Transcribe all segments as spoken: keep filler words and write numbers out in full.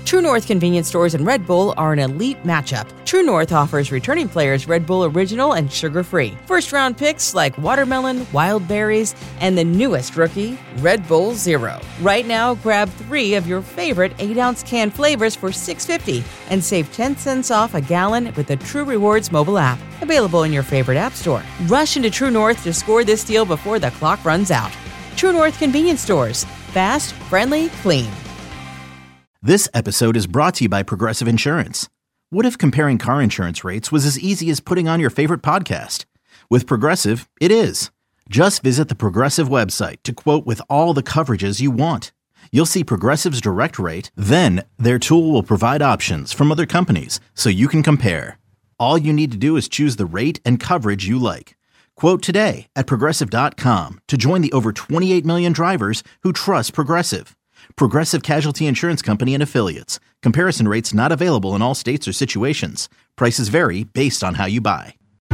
True North convenience stores and Red Bull are an elite matchup. True North offers returning players Red Bull Original and sugar-free. First-round picks like watermelon, wild berries, and the newest rookie, Red Bull Zero. Right now, grab three of your favorite eight-ounce can flavors for six dollars and fifty cents and save ten cents off a gallon with the True Rewards mobile app. Available in your favorite app store. Rush into True North to score this deal before the clock runs out. True North convenience stores. Fast, friendly, clean. This episode is brought to you by Progressive Insurance. What if comparing car insurance rates was as easy as putting on your favorite podcast? With Progressive, it is. Just visit the Progressive website to quote with all the coverages you want. You'll see Progressive's direct rate, then their tool will provide options from other companies so you can compare. All you need to do is choose the rate and coverage you like. Quote today at Progressive dot com to join the over twenty-eight million drivers who trust Progressive. Progressive Casualty Insurance Company and Affiliates. Comparison rates not available in all states or situations. Prices vary based on how you buy.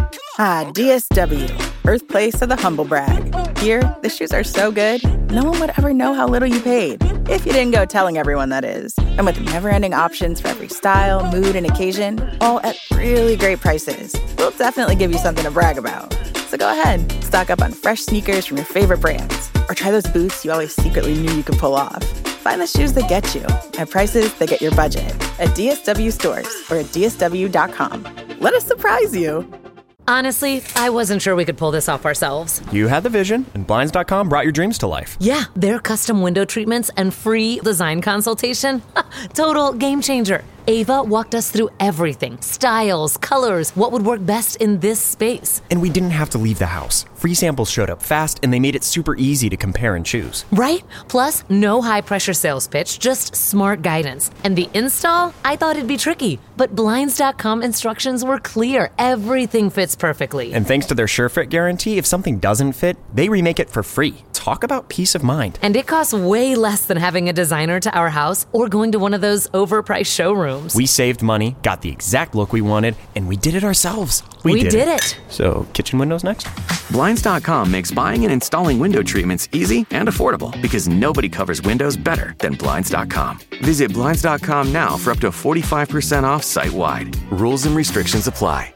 Ah, D S W, birthplace of the humble brag. Here, the shoes are so good, no one would ever know how little you paid. If you didn't go telling everyone, that is. And with never-ending options for every style, mood, and occasion, all at really great prices, we'll definitely give you something to brag about. So go ahead, stock up on fresh sneakers from your favorite brands, or try those boots you always secretly knew you could pull off. Find the shoes that get you at prices that get your budget at D S W stores or at D S W dot com. Let us surprise you. Honestly, I wasn't sure we could pull this off ourselves. You had the vision, and Blinds dot com brought your dreams to life. Yeah, their custom window treatments and free design consultation. Total game changer. Ava walked us through everything. Styles, colors, what would work best in this space. And we didn't have to leave the house. Free samples showed up fast, and they made it super easy to compare and choose. Right? Plus, no high-pressure sales pitch, just smart guidance. And the install? I thought it'd be tricky, but Blinds dot com instructions were clear. Everything fits perfectly. And thanks to their SureFit guarantee, if something doesn't fit, they remake it for free. Talk about peace of mind. And it costs way less than having a designer to our house or going to one of those overpriced showrooms. We saved money, got the exact look we wanted, and we did it ourselves. We, we did, did it. it. So, kitchen windows next? Blinds dot com makes buying and installing window treatments easy and affordable because nobody covers windows better than Blinds dot com. Visit Blinds dot com now for up to forty-five percent off site-wide. Rules and restrictions apply.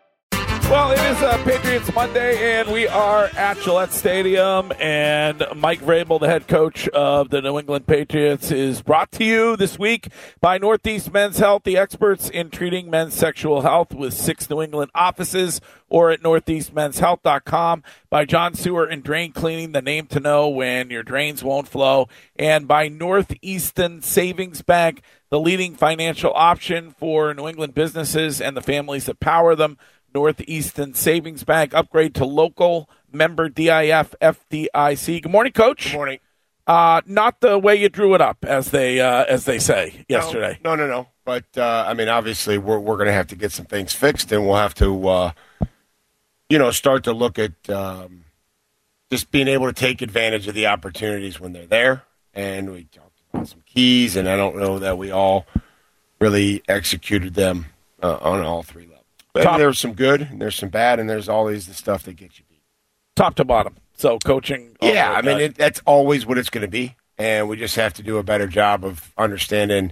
Well, it is uh, Patriots Monday, and we are at Gillette Stadium, and Mike Vrabel, the head coach of the New England Patriots, is brought to you this week by Northeast Men's Health, the experts in treating men's sexual health with six New England offices, or at northeast men's health dot com, by John Sewer and Drain Cleaning, the name to know when your drains won't flow, and by Northeastern Savings Bank, the leading financial option for New England businesses and the families that power them. Northeastern Savings Bank, upgrade to local member D I F F D I C. Good morning, Coach. Good morning. Uh, not the way you drew it up, as they uh, as they say yesterday. No, no, no. no. But uh, I mean, obviously, we're we're going to have to get some things fixed, and we'll have to, uh, you know, start to look at um, just being able to take advantage of the opportunities when they're there. And we talked about some keys, and I don't know that we all really executed them uh, on all three levels. Top, there's some good, and there's some bad, and there's always the stuff that gets you beat. Top to bottom. So coaching. Yeah, I mean, it, that's always what it's going to be, and we just have to do a better job of understanding,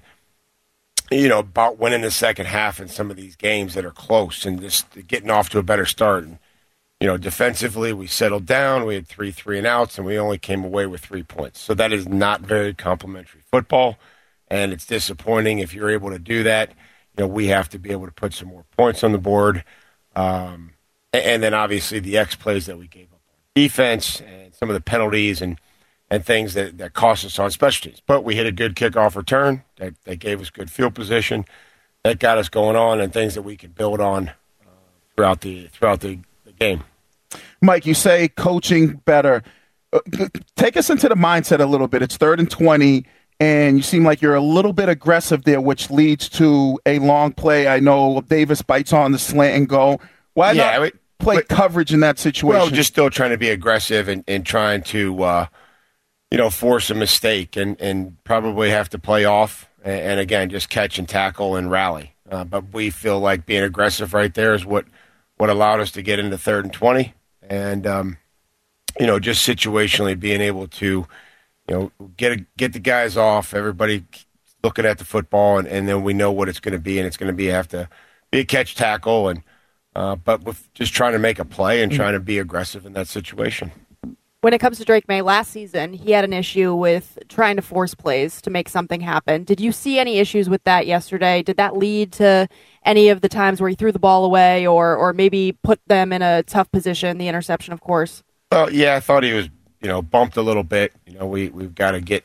you know, about winning the second half in some of these games that are close and just getting off to a better start. And, you know, defensively, we settled down. We had three three and outs, and we only came away with three points. So that is not very complimentary football, and it's disappointing if you're able to do that. You know, we have to be able to put some more points on the board. Um, and, and then, obviously, the X plays that we gave up on defense and some of the penalties and, and things that, that cost us on special teams. But we hit a good kickoff return. That, that gave us good field position. That got us going on and things that we can build on uh, throughout the throughout the, the game. Mike, you say coaching better. Uh, take us into the mindset a little bit. It's third and twenty. And you seem like you're a little bit aggressive there, which leads to a long play. I know Davis bites on the slant and go. Why yeah, not wait, play wait, coverage in that situation? Well, just still trying to be aggressive and, and trying to, uh, you know, force a mistake and, and probably have to play off. And, and again, just catch and tackle and rally. Uh, but we feel like being aggressive right there is what, what allowed us to get into third and twenty. And, um, you know, just situationally being able to, you know, get a, get the guys off. Everybody looking at the football, and, and then we know what it's going to be, and it's going to be have to be a catch tackle, and uh, but with just trying to make a play and trying to be aggressive in that situation. When it comes to Drake May, last season, he had an issue with trying to force plays to make something happen. Did you see any issues with that yesterday? Did that lead to any of the times where he threw the ball away or or maybe put them in a tough position, the interception, of course? Well, yeah, I thought he was, you know, bumped a little bit. You know, we, we've got to get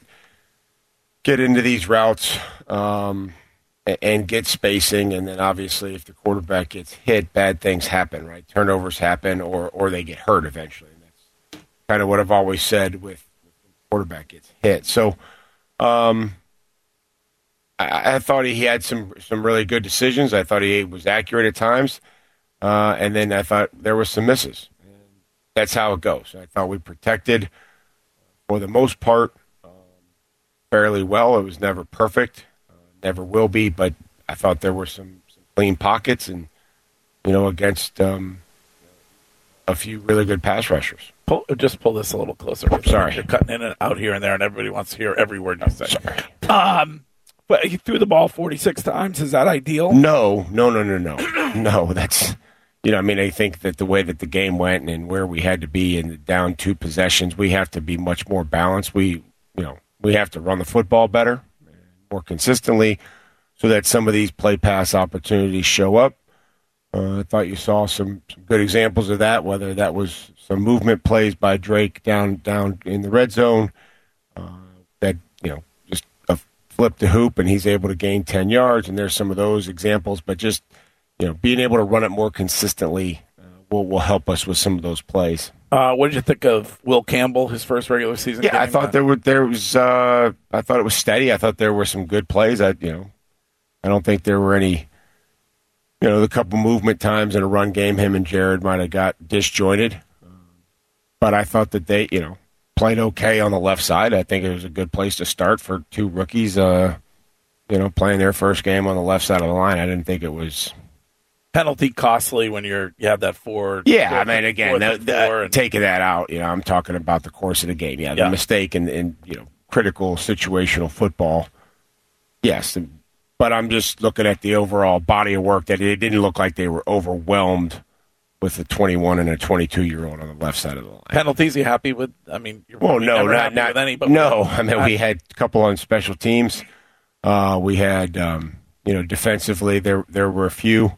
get into these routes um, and, and get spacing. And then, obviously, if the quarterback gets hit, bad things happen, right? Turnovers happen or, or they get hurt eventually. Kind of what I've always said with when the quarterback gets hit. So um, I, I thought he had some some really good decisions. I thought he was accurate at times. Uh, and then I thought there were some misses. And that's how it goes. I thought we protected, for the most part, um, fairly well. It was never perfect, uh, never will be, but I thought there were some, some clean pockets and, you know, against um, a few really good pass rushers. Pull, just pull this a little closer. Sorry. You're cutting in and out here and there, and everybody wants to hear every word you say. Sorry. Um, but he threw the ball forty-six times. Is that ideal? No, no, no, no, no. No, that's, you know, I mean, I think that the way that the game went and where we had to be in the down two possessions, we have to be much more balanced. We, you know, we have to run the football better, more consistently, so that some of these play pass opportunities show up. Uh, I thought you saw some, some good examples of that, whether that was some movement plays by Drake down down in the red zone uh, that, you know, just a flip the hoop and he's able to gain ten yards, and there's some of those examples. But just, you know, being able to run it more consistently uh, will, will help us with some of those plays. Uh, what did you think of Will Campbell, his first regular season Yeah, game? I thought there were there was uh, I thought it was steady. I thought there were some good plays. I you know, I don't think there were any. You know, the couple movement times in a run game, him and Jared might have got disjointed. But I thought that they, you know, played okay on the left side. I think it was a good place to start for two rookies, uh, you know, playing their first game on the left side of the line. I didn't think it was penalty costly when you're you have that four. Yeah, four, I mean, again, the, the, and, taking that out, you know, I'm talking about the course of the game. Yeah, the yeah. mistake in, in, you know, critical situational football. Yes, but I'm just looking at the overall body of work that it didn't look like they were overwhelmed with a twenty-one and a twenty-two-year-old on the left side of the line. Penalties, you happy with? I mean, you're well, no, never not, happy not with any. But no, I mean, we had a couple on special teams. Uh, we had, um, you know, defensively, there there were a few.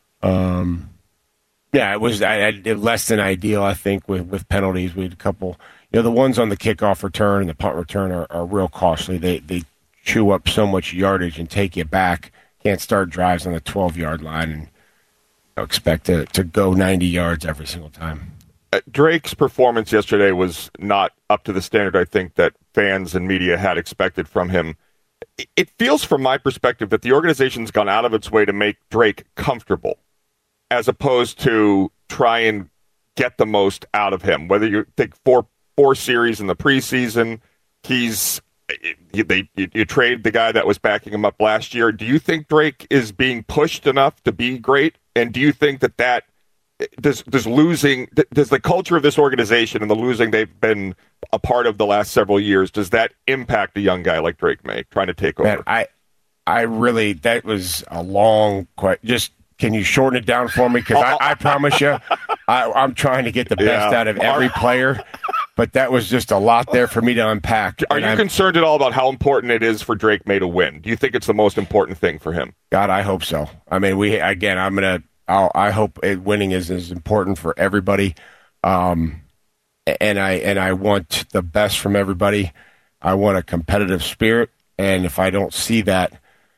Um, yeah, it was I, I, less than ideal, I think, with, with penalties. We had a couple. You know, the ones on the kickoff return and the punt return are, are real costly. They they chew up so much yardage and take you back. Can't start drives on the twelve-yard line and expect to, to go ninety yards every single time. Uh, Drake's performance yesterday was not up to the standard, I think, that fans and media had expected from him. It, it feels, from my perspective, that the organization's gone out of its way to make Drake comfortable, as opposed to try and get the most out of him. Whether you think four four series in the preseason, he's you, they you, you trade the guy that was backing him up last year. Do you think Drake is being pushed enough to be great? And do you think that that does does losing does the culture of this organization and the losing they've been a part of the last several years, does that impact a young guy like Drake May trying to take over? Man, I I really that was a long question. Just can you shorten it down for me? Because I, I promise you, I, I'm trying to get the best yeah. out of every player. But that was just a lot there for me to unpack. Are you I'm, concerned at all about how important it is for Drake May to win? Do you think it's the most important thing for him? God, I hope so. I mean, we again, I'm gonna. I'll, I hope it, winning is as important for everybody, um, and I and I want the best from everybody. I want a competitive spirit, and if I don't see that,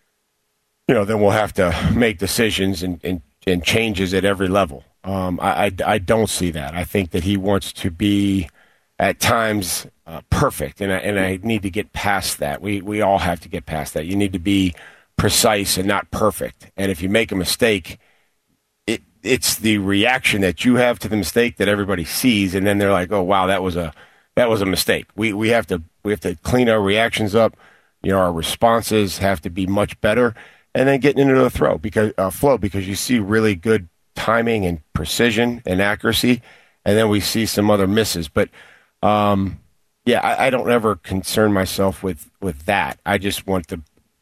you know, then we'll have to make decisions and and, and changes at every level. Um, I, I I don't see that. I think that he wants to be, at times, uh, perfect, and I, and I need to get past that. We we all have to get past that. You need to be precise and not perfect. And if you make a mistake, it it's the reaction that you have to the mistake that everybody sees, and then they're like, "Oh, wow, that was a that was a mistake." We we have to we have to clean our reactions up. You know, our responses have to be much better, and then getting into the throw because uh, flow because you see really good timing and precision and accuracy, and then we see some other misses, but. Um, yeah, I, I don't ever concern myself with, with that. I just want the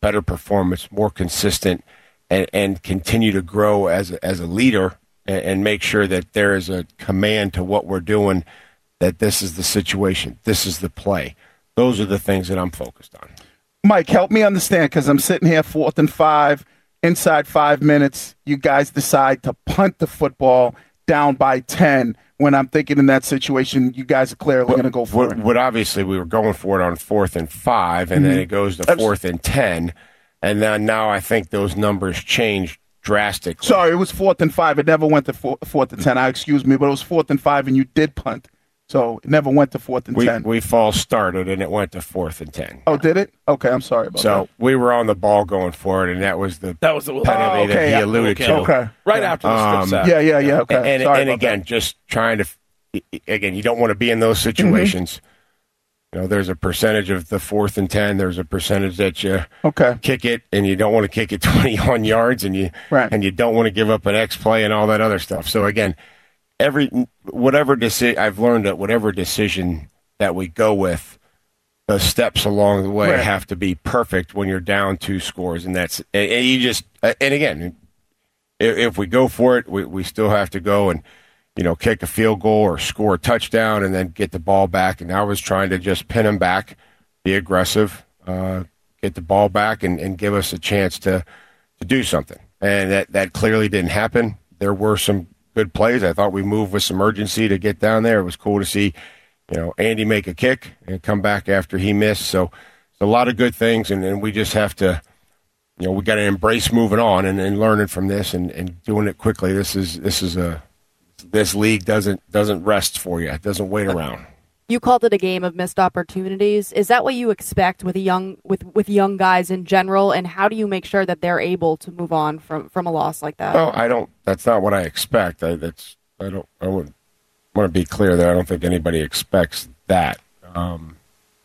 better performance, more consistent, and, and continue to grow as a, as a leader and, and make sure that there is a command to what we're doing, that this is the situation, this is the play. Those are the things that I'm focused on. Mike, help me understand, because I'm sitting here fourth and five, inside five minutes. You guys decide to punt the football down by ten. When I'm thinking in that situation, you guys are clearly going to go for what, it. What obviously we were going for it on fourth and five, and mm-hmm. then it goes to fourth and ten, and then now I think those numbers changed drastically. Sorry, it was fourth and five. It never went to four, fourth and ten. I excuse me, but it was fourth and five, and you did punt. So it never went to fourth and we, ten. We false started, and it went to fourth and ten. Oh, did it? Okay, I'm sorry about so that. So we were on the ball going for it, and that was the that was the penalty oh, okay. that he alluded okay. to. Okay. Right yeah. after the strip sack. Yeah, yeah, yeah. Okay. And, and, sorry and again, that. just trying to, again, you don't want to be in those situations. Mm-hmm. You know, there's a percentage of the fourth and ten. There's a percentage that you okay. kick it, and you don't want to kick it twenty-one yards, and you right. and you don't want to give up an X play and all that other stuff. So again, every whatever decision I've learned that whatever decision that we go with, the steps along the way right. have to be perfect when you're down two scores, and that's and, and you just and again, if, if we go for it, we, we still have to go and you know kick a field goal or score a touchdown and then get the ball back. And I was trying to just pin them back, be aggressive, uh, get the ball back, and, and give us a chance to to do something. And that that clearly didn't happen. There were some good plays. I thought we moved with some urgency to get down there. It was cool to see, you know, Andy make a kick and come back after he missed. So it's a lot of good things, and, and we just have to, you know, we got to embrace moving on and, and learning from this and, and doing it quickly. This is this is a this league doesn't doesn't rest for you. It doesn't wait around. You called it a game of missed opportunities. Is that what you expect with a young with, with young guys in general? And how do you make sure that they're able to move on from, from a loss like that? Well, I don't. That's not what I expect. I, that's I don't. I would want to be clear there. I don't think anybody expects that. Um,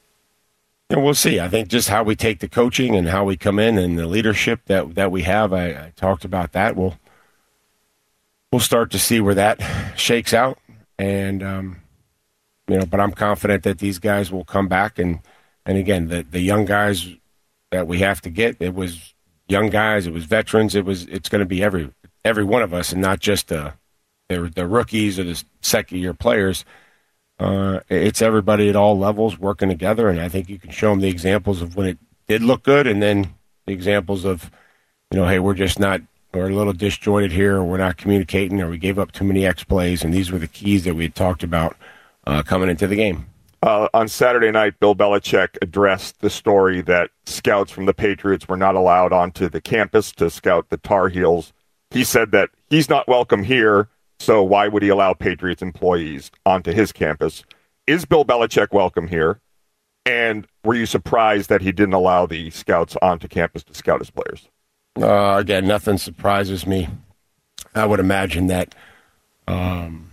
you know, we'll see. I think just how we take the coaching and how we come in and the leadership that that we have. I, I talked about that. We'll we'll start to see where that shakes out, and um, you know. But I'm confident that these guys will come back, and and again, the the young guys that we have to get. It was young guys. It was veterans. It was. It's going to be every every one of us, and not just the the, the rookies or the second year players. Uh, it's everybody at all levels working together, and I think you can show them the examples of when it did look good, and then the examples of, you know, hey, we're just not, we're a little disjointed here, or we're not communicating, or we gave up too many X plays, and these were the keys that we had talked about uh, coming into the game. Uh, on Saturday night, Bill Belichick addressed the story that scouts from the Patriots were not allowed onto the campus to scout the Tar Heels. He said that he's not welcome here, so why would he allow Patriots employees onto his campus? Is Bill Belichick welcome here? And were you surprised that he didn't allow the scouts onto campus to scout his players? Uh, again, nothing surprises me. I would imagine that um,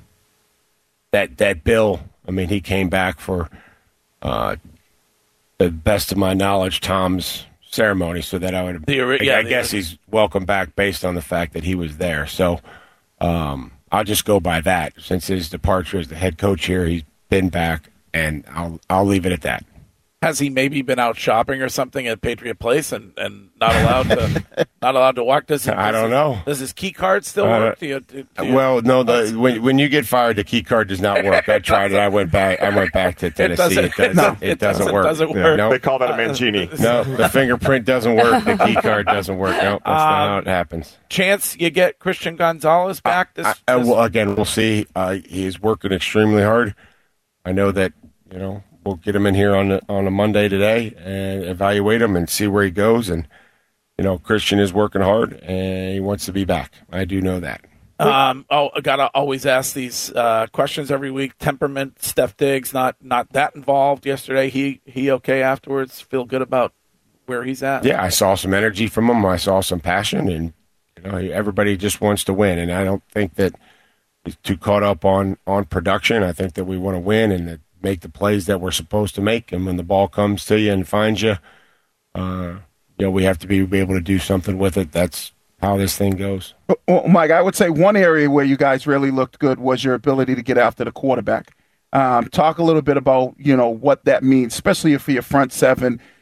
that that Bill, I mean, he came back for, uh, the best of my knowledge, Tom's ceremony, so that I would, the, I, yeah, I the, guess he's welcome back based on the fact that he was there. So, um, I'll just go by that. Since his departure as the head coach here, he's been back, and I'll I'll leave it at that. Has he maybe been out shopping or something at Patriot Place and, and not allowed to not allowed to walk? Does he, I don't his, know. Does his key card still uh, work? Do you, do you, well, no. The when when you get fired, the key card does not work. I tried it. I went back. I went back to Tennessee. It, does, no, it, it doesn't, doesn't work. Doesn't work. Yeah. Nope. They call that a Mancini. No, the fingerprint doesn't work. The key card doesn't work. No, that's um, not how it happens. Chance you get Christian Gonzalez back this? I, I, well, again, we'll see. Uh, he's working extremely hard. I know that, you know, we'll get him in here on the, on a Monday today and evaluate him and see where he goes. And, you know, Christian is working hard and he wants to be back. I do know that. Um, oh, I gotta always ask these uh, questions every week. Temperament, Steph Diggs, not not that involved yesterday. He he okay afterwards? Feel good about where he's at? Yeah, I saw some energy from him. I saw some passion, and you know, everybody just wants to win. And I don't think that he's too caught up on on production. I think that we want to win and that make the plays that we're supposed to make, and when the ball comes to you and finds you, uh, you know, we have to be, be able to do something with it. That's how this thing goes. Well, Mike, I would say one area where you guys really looked good was your ability to get after the quarterback. Um, talk a little bit about, you know, what that means, especially for your front seven.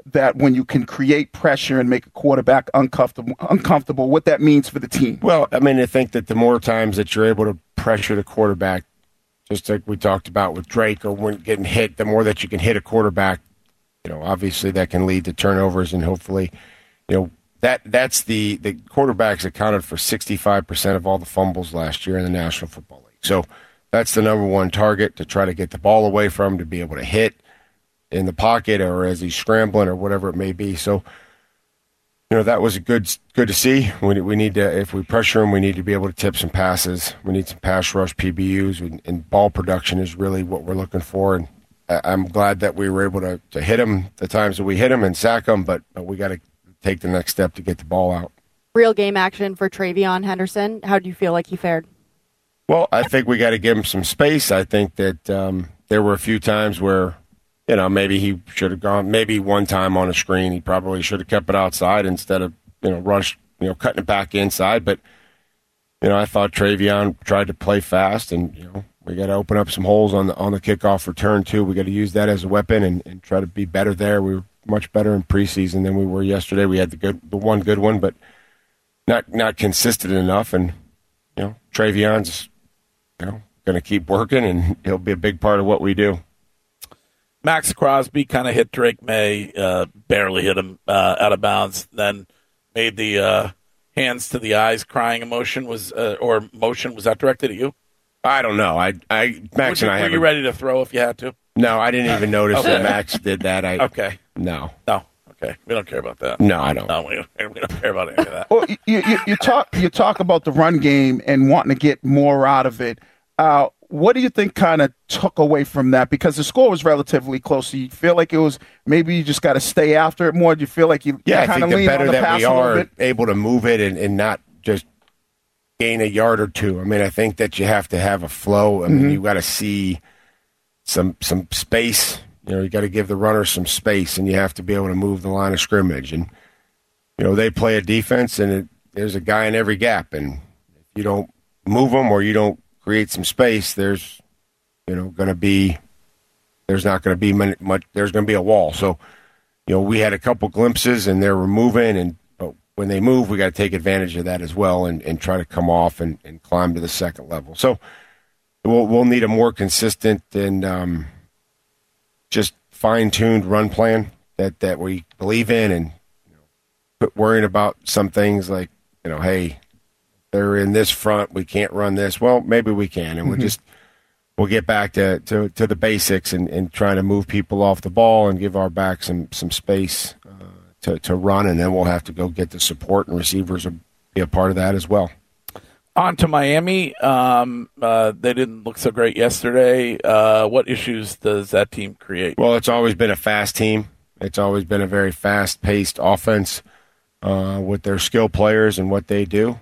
that when you can create pressure and make a quarterback uncomfortable, uncomfortable, what that means for the team. Well, I mean, I think that the more times that you're able to pressure the quarterback, just like we talked about with Drake, or when getting hit, the more that you can hit a quarterback, you know, obviously that can lead to turnovers, and hopefully, you know, that that's the the quarterbacks accounted for sixty-five percent of all the fumbles last year in the National Football League. So that's the number one target, to try to get the ball away from him, to be able to hit in the pocket or as he's scrambling or whatever it may be. So, you know, that was good good to see. We, we need to, if we pressure him, we need to be able to tip some passes. We need some pass rush P B Us, and, and ball production is really what we're looking for. And I, I'm glad that we were able to, to hit him the times that we hit him and sack him, but, but we got to take the next step to get the ball out. Real game action for TreVeyon Henderson. How do you feel like he fared? Well, I think we got to give him some space. I think that um, there were a few times where, you know, maybe he should have gone, maybe one time on a screen, he probably should have kept it outside instead of, you know, rush, you know, cutting it back inside. But, you know, I thought TreVeyon tried to play fast, and, you know, we got to open up some holes on the on the kickoff return too. We got to use that as a weapon and, and try to be better there. We were much better in preseason than we were yesterday. We had the good, the one good one, but not not consistent enough. And, you know, TreVeyon's, you know, going to keep working, and he'll be a big part of what we do. Max Crosby kind of hit Drake May, uh, barely hit him uh, out of bounds, then made the uh, hands to the eyes crying emotion was uh, or motion. Was that directed at you? I don't know. I, I Max you, and I. Were have you ready to throw if you had to? No, I didn't even notice okay. that Max did that. I okay. No. No. Okay. We don't care about that. No, I don't. No, we don't, we don't care about any of that. Well, you, you, you talk you talk about the run game and wanting to get more out of it. Uh, what do you think kind of took away from that? Because the score was relatively close. So you feel like it was maybe you just got to stay after it more? Do you feel like you yeah, kind I of think lean the better on the that pass we a little are bit? able to move it and, and not just gain a yard or two. I mean, I think that you have to have a flow. I mean, Mm-hmm. you got to see some some space. You know, you got to give the runner some space, and you have to be able to move the line of scrimmage. And you know, they play a defense, and it, there's a guy in every gap, and if you don't move them or you don't create some space, there's you know going to be there's not going to be much, much. There's going to be a wall. So, you know, we had a couple glimpses, and they were moving, and but when they move, we got to take advantage of that as well, and, and try to come off and, and climb to the second level. So, we'll we'll need a more consistent and um, just fine-tuned run plan that, that we believe in, and you know, quit worrying about some things like, you know, hey, they're in this front, we can't run this. Well, maybe we can, and mm-hmm. we'll just we'll get back to, to, to the basics and, and trying to move people off the ball and give our back some some space uh, to to run, and then we'll have to go get the support, and receivers will be a part of that as well. On to Miami. Um, uh, they didn't look so great yesterday. Uh, what issues does that team create? Well, it's always been a fast team. It's always been a very fast-paced offense uh, with their skill players and what they do.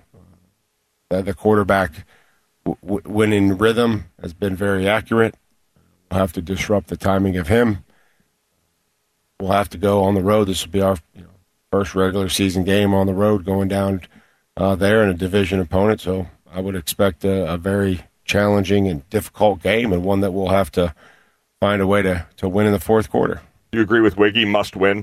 Uh, the quarterback, w- w- when in rhythm, has been very accurate. We'll have to disrupt the timing of him. We'll have to go on the road. This will be our you know, first regular season game on the road, going down Uh, there in a division opponent, so I would expect a, a very challenging and difficult game, and one that we'll have to find a way to, to win in the fourth quarter. Do you agree with Wiggy, must win?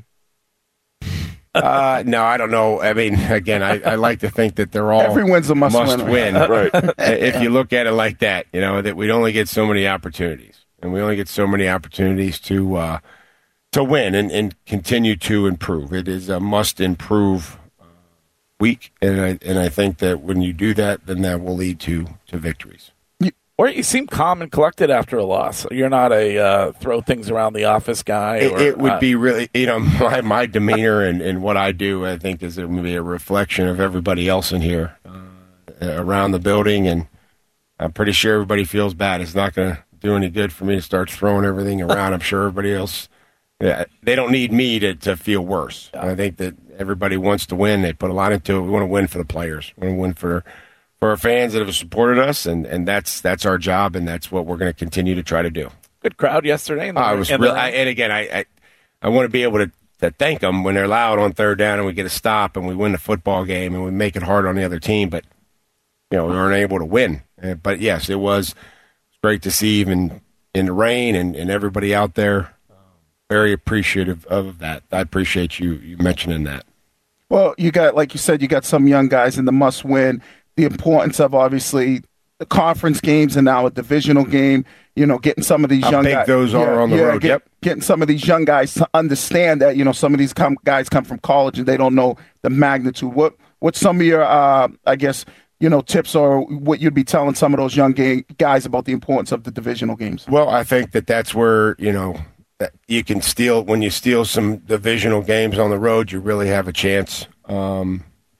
Uh, no, I don't know. I mean, again, I, I like to think that they're all Every win's a must, must win. win. Right. If you look at it like that, you know, that we only get so many opportunities, and we only get so many opportunities to uh, to win and, and continue to improve. It is a must improve week, and I and I think that when you do that, then that will lead to, to victories. Or you seem calm and collected after a loss. You're not a uh, throw things around the office guy. It, or, it would uh, be really, you know, my, my demeanor and, and what I do, I think, is going to be a reflection of everybody else in here uh, around the building, and I'm pretty sure everybody feels bad. It's not going to do any good for me to start throwing everything around. I'm sure everybody else, yeah, they don't need me to, to feel worse. I think that everybody wants to win. They put a lot into it. We want to win for the players. We want to win for for our fans that have supported us, and, and that's that's our job, and that's what we're going to continue to try to do. Good crowd yesterday. In the, I was in real, the, I, and again, I, I I want to be able to, to thank them when they're loud on third down and we get a stop and we win the football game and we make it hard on the other team, but you know we weren't able to win. Uh, but yes, it was great to see even in the rain and, and everybody out there very appreciative of that. I appreciate you you mentioning that. Well, you got, like you said, you got some young guys in the must-win. The importance of, obviously, the conference games and now a divisional game, you know, getting some of these How young big guys. those are yeah, on the yeah, road, get, yep. Getting some of these young guys to understand that, you know, some of these com- guys come from college and they don't know the magnitude. What What's some of your, uh, I guess, you know, tips or what you'd be telling some of those young ga- guys about the importance of the divisional games? Well, I think that that's where, you know, that you can steal, when you steal some divisional games on the road, you really have a chance, um,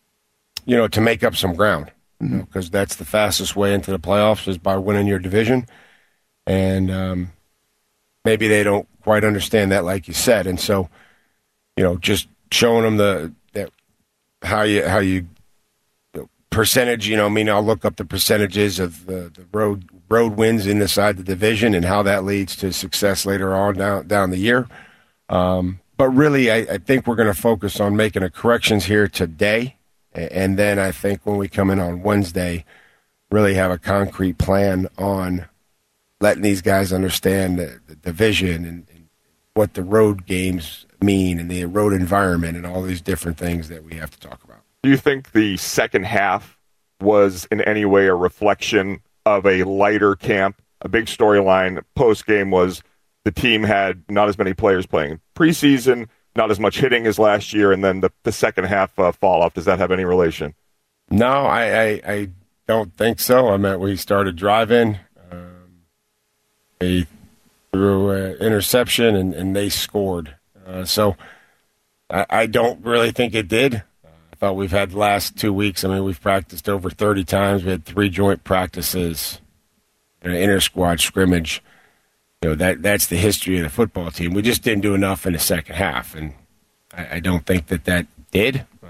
you know, to make up some ground. Because mm-hmm. you know, that's the fastest way into the playoffs is by winning your division. And um, maybe they don't quite understand that, like you said. And so, you know, just showing them the that how you how you percentage, you know, I mean, I'll look up the percentages of the, the road road wins inside the division and how that leads to success later on down down the year. Um, but really, I, I think we're going to focus on making a corrections here today, and then I think when we come in on Wednesday, really have a concrete plan on letting these guys understand the, the division and, and what the road games mean and the road environment and all these different things that we have to talk about. Do you think the second half was in any way a reflection of a lighter camp? A big storyline post-game was the team had not as many players playing preseason, not as much hitting as last year, and then the, the second half uh, fall-off. Does that have any relation? No, I, I, I don't think so. I mean, we started driving. Um, they threw an interception, and, and they scored. Uh, so I, I don't really think it did. I thought we've had the last two weeks. I mean, we've practiced over thirty times. We had three joint practices and an inter-squad scrimmage. You know, that that's the history of the football team. We just didn't do enough in the second half, and I, I don't think that that did. Um,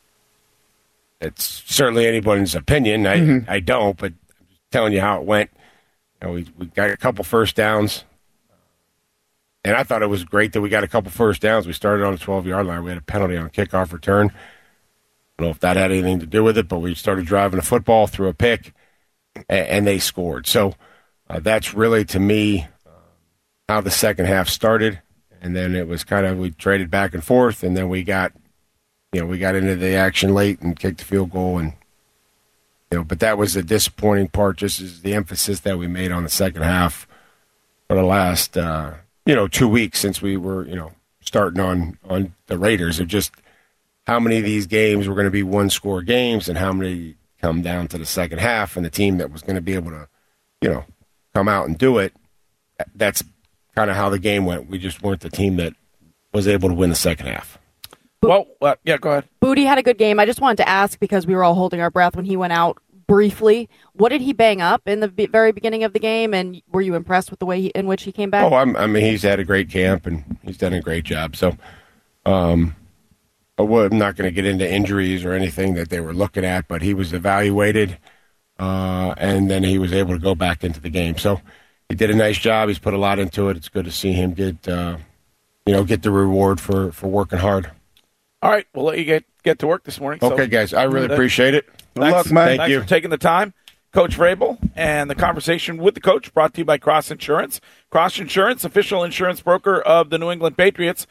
it's certainly anybody's opinion. I, mm-hmm. I don't, but I'm just telling you how it went. You know, we, we got a couple first downs, and I thought it was great that we got a couple first downs. We started on the twelve-yard line. We had a penalty on kickoff return. I don't know if that had anything to do with it, but we started driving the football, threw a pick, and, and they scored. So uh, that's really, to me, uh, how the second half started. And then it was kind of, we traded back and forth, and then we got, you know, we got into the action late and kicked the field goal. And, you know, but that was the disappointing part, just as the emphasis that we made on the second half for the last, uh, you know, two weeks since we were, you know, starting on, on the Raiders of just how many of these games were going to be one-score games and how many come down to the second half, and the team that was going to be able to, you know, come out and do it. That's kind of how the game went. We just weren't the team that was able to win the second half. Well, uh, yeah, go ahead. Booty had a good game. I just wanted to ask, because we were all holding our breath when he went out briefly, what did he bang up in the be- very beginning of the game, and were you impressed with the way he, in which he came back? Oh, I'm, I mean, he's had a great camp, and he's done a great job. So, um, I'm not going to get into injuries or anything that they were looking at, but he was evaluated, uh, and then he was able to go back into the game. So he did a nice job. He's put a lot into it. It's good to see him get, uh, you know, get the reward for, for working hard. All right, we'll let you get, get to work this morning. Okay, so, guys, I really appreciate it. Good luck, man. Thank Thanks you for taking the time. Coach Vrabel and the conversation with the coach brought to you by Cross Insurance. Cross Insurance, official insurance broker of the New England Patriots.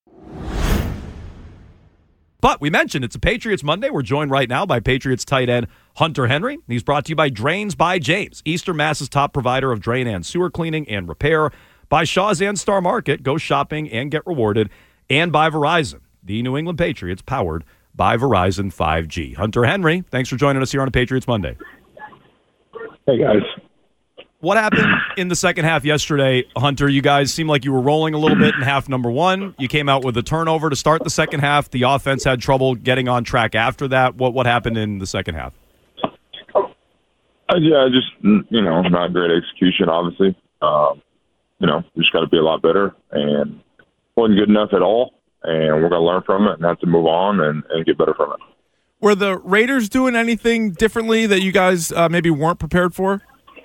But we mentioned it's a Patriots Monday. We're joined right now by Patriots tight end Hunter Henry. He's brought to you by Drains by James, Eastern Mass's top provider of drain and sewer cleaning and repair. By Shaw's and Star Market, go shopping and get rewarded. And by Verizon, the New England Patriots, powered by Verizon five G. Hunter Henry, thanks for joining us here on a Patriots Monday. Hey, guys. What happened in the second half yesterday, Hunter? You guys seemed like you were rolling a little bit in half number one. You came out with a turnover to start the second half. The offense had trouble getting on track after that. What what happened in the second half? Uh, yeah, just, you know, not great execution, obviously. Um, you know, we just got to be a lot better, and wasn't good enough at all, and we're going to learn from it and have to move on and, and get better from it. Were the Raiders doing anything differently that you guys uh, maybe weren't prepared for?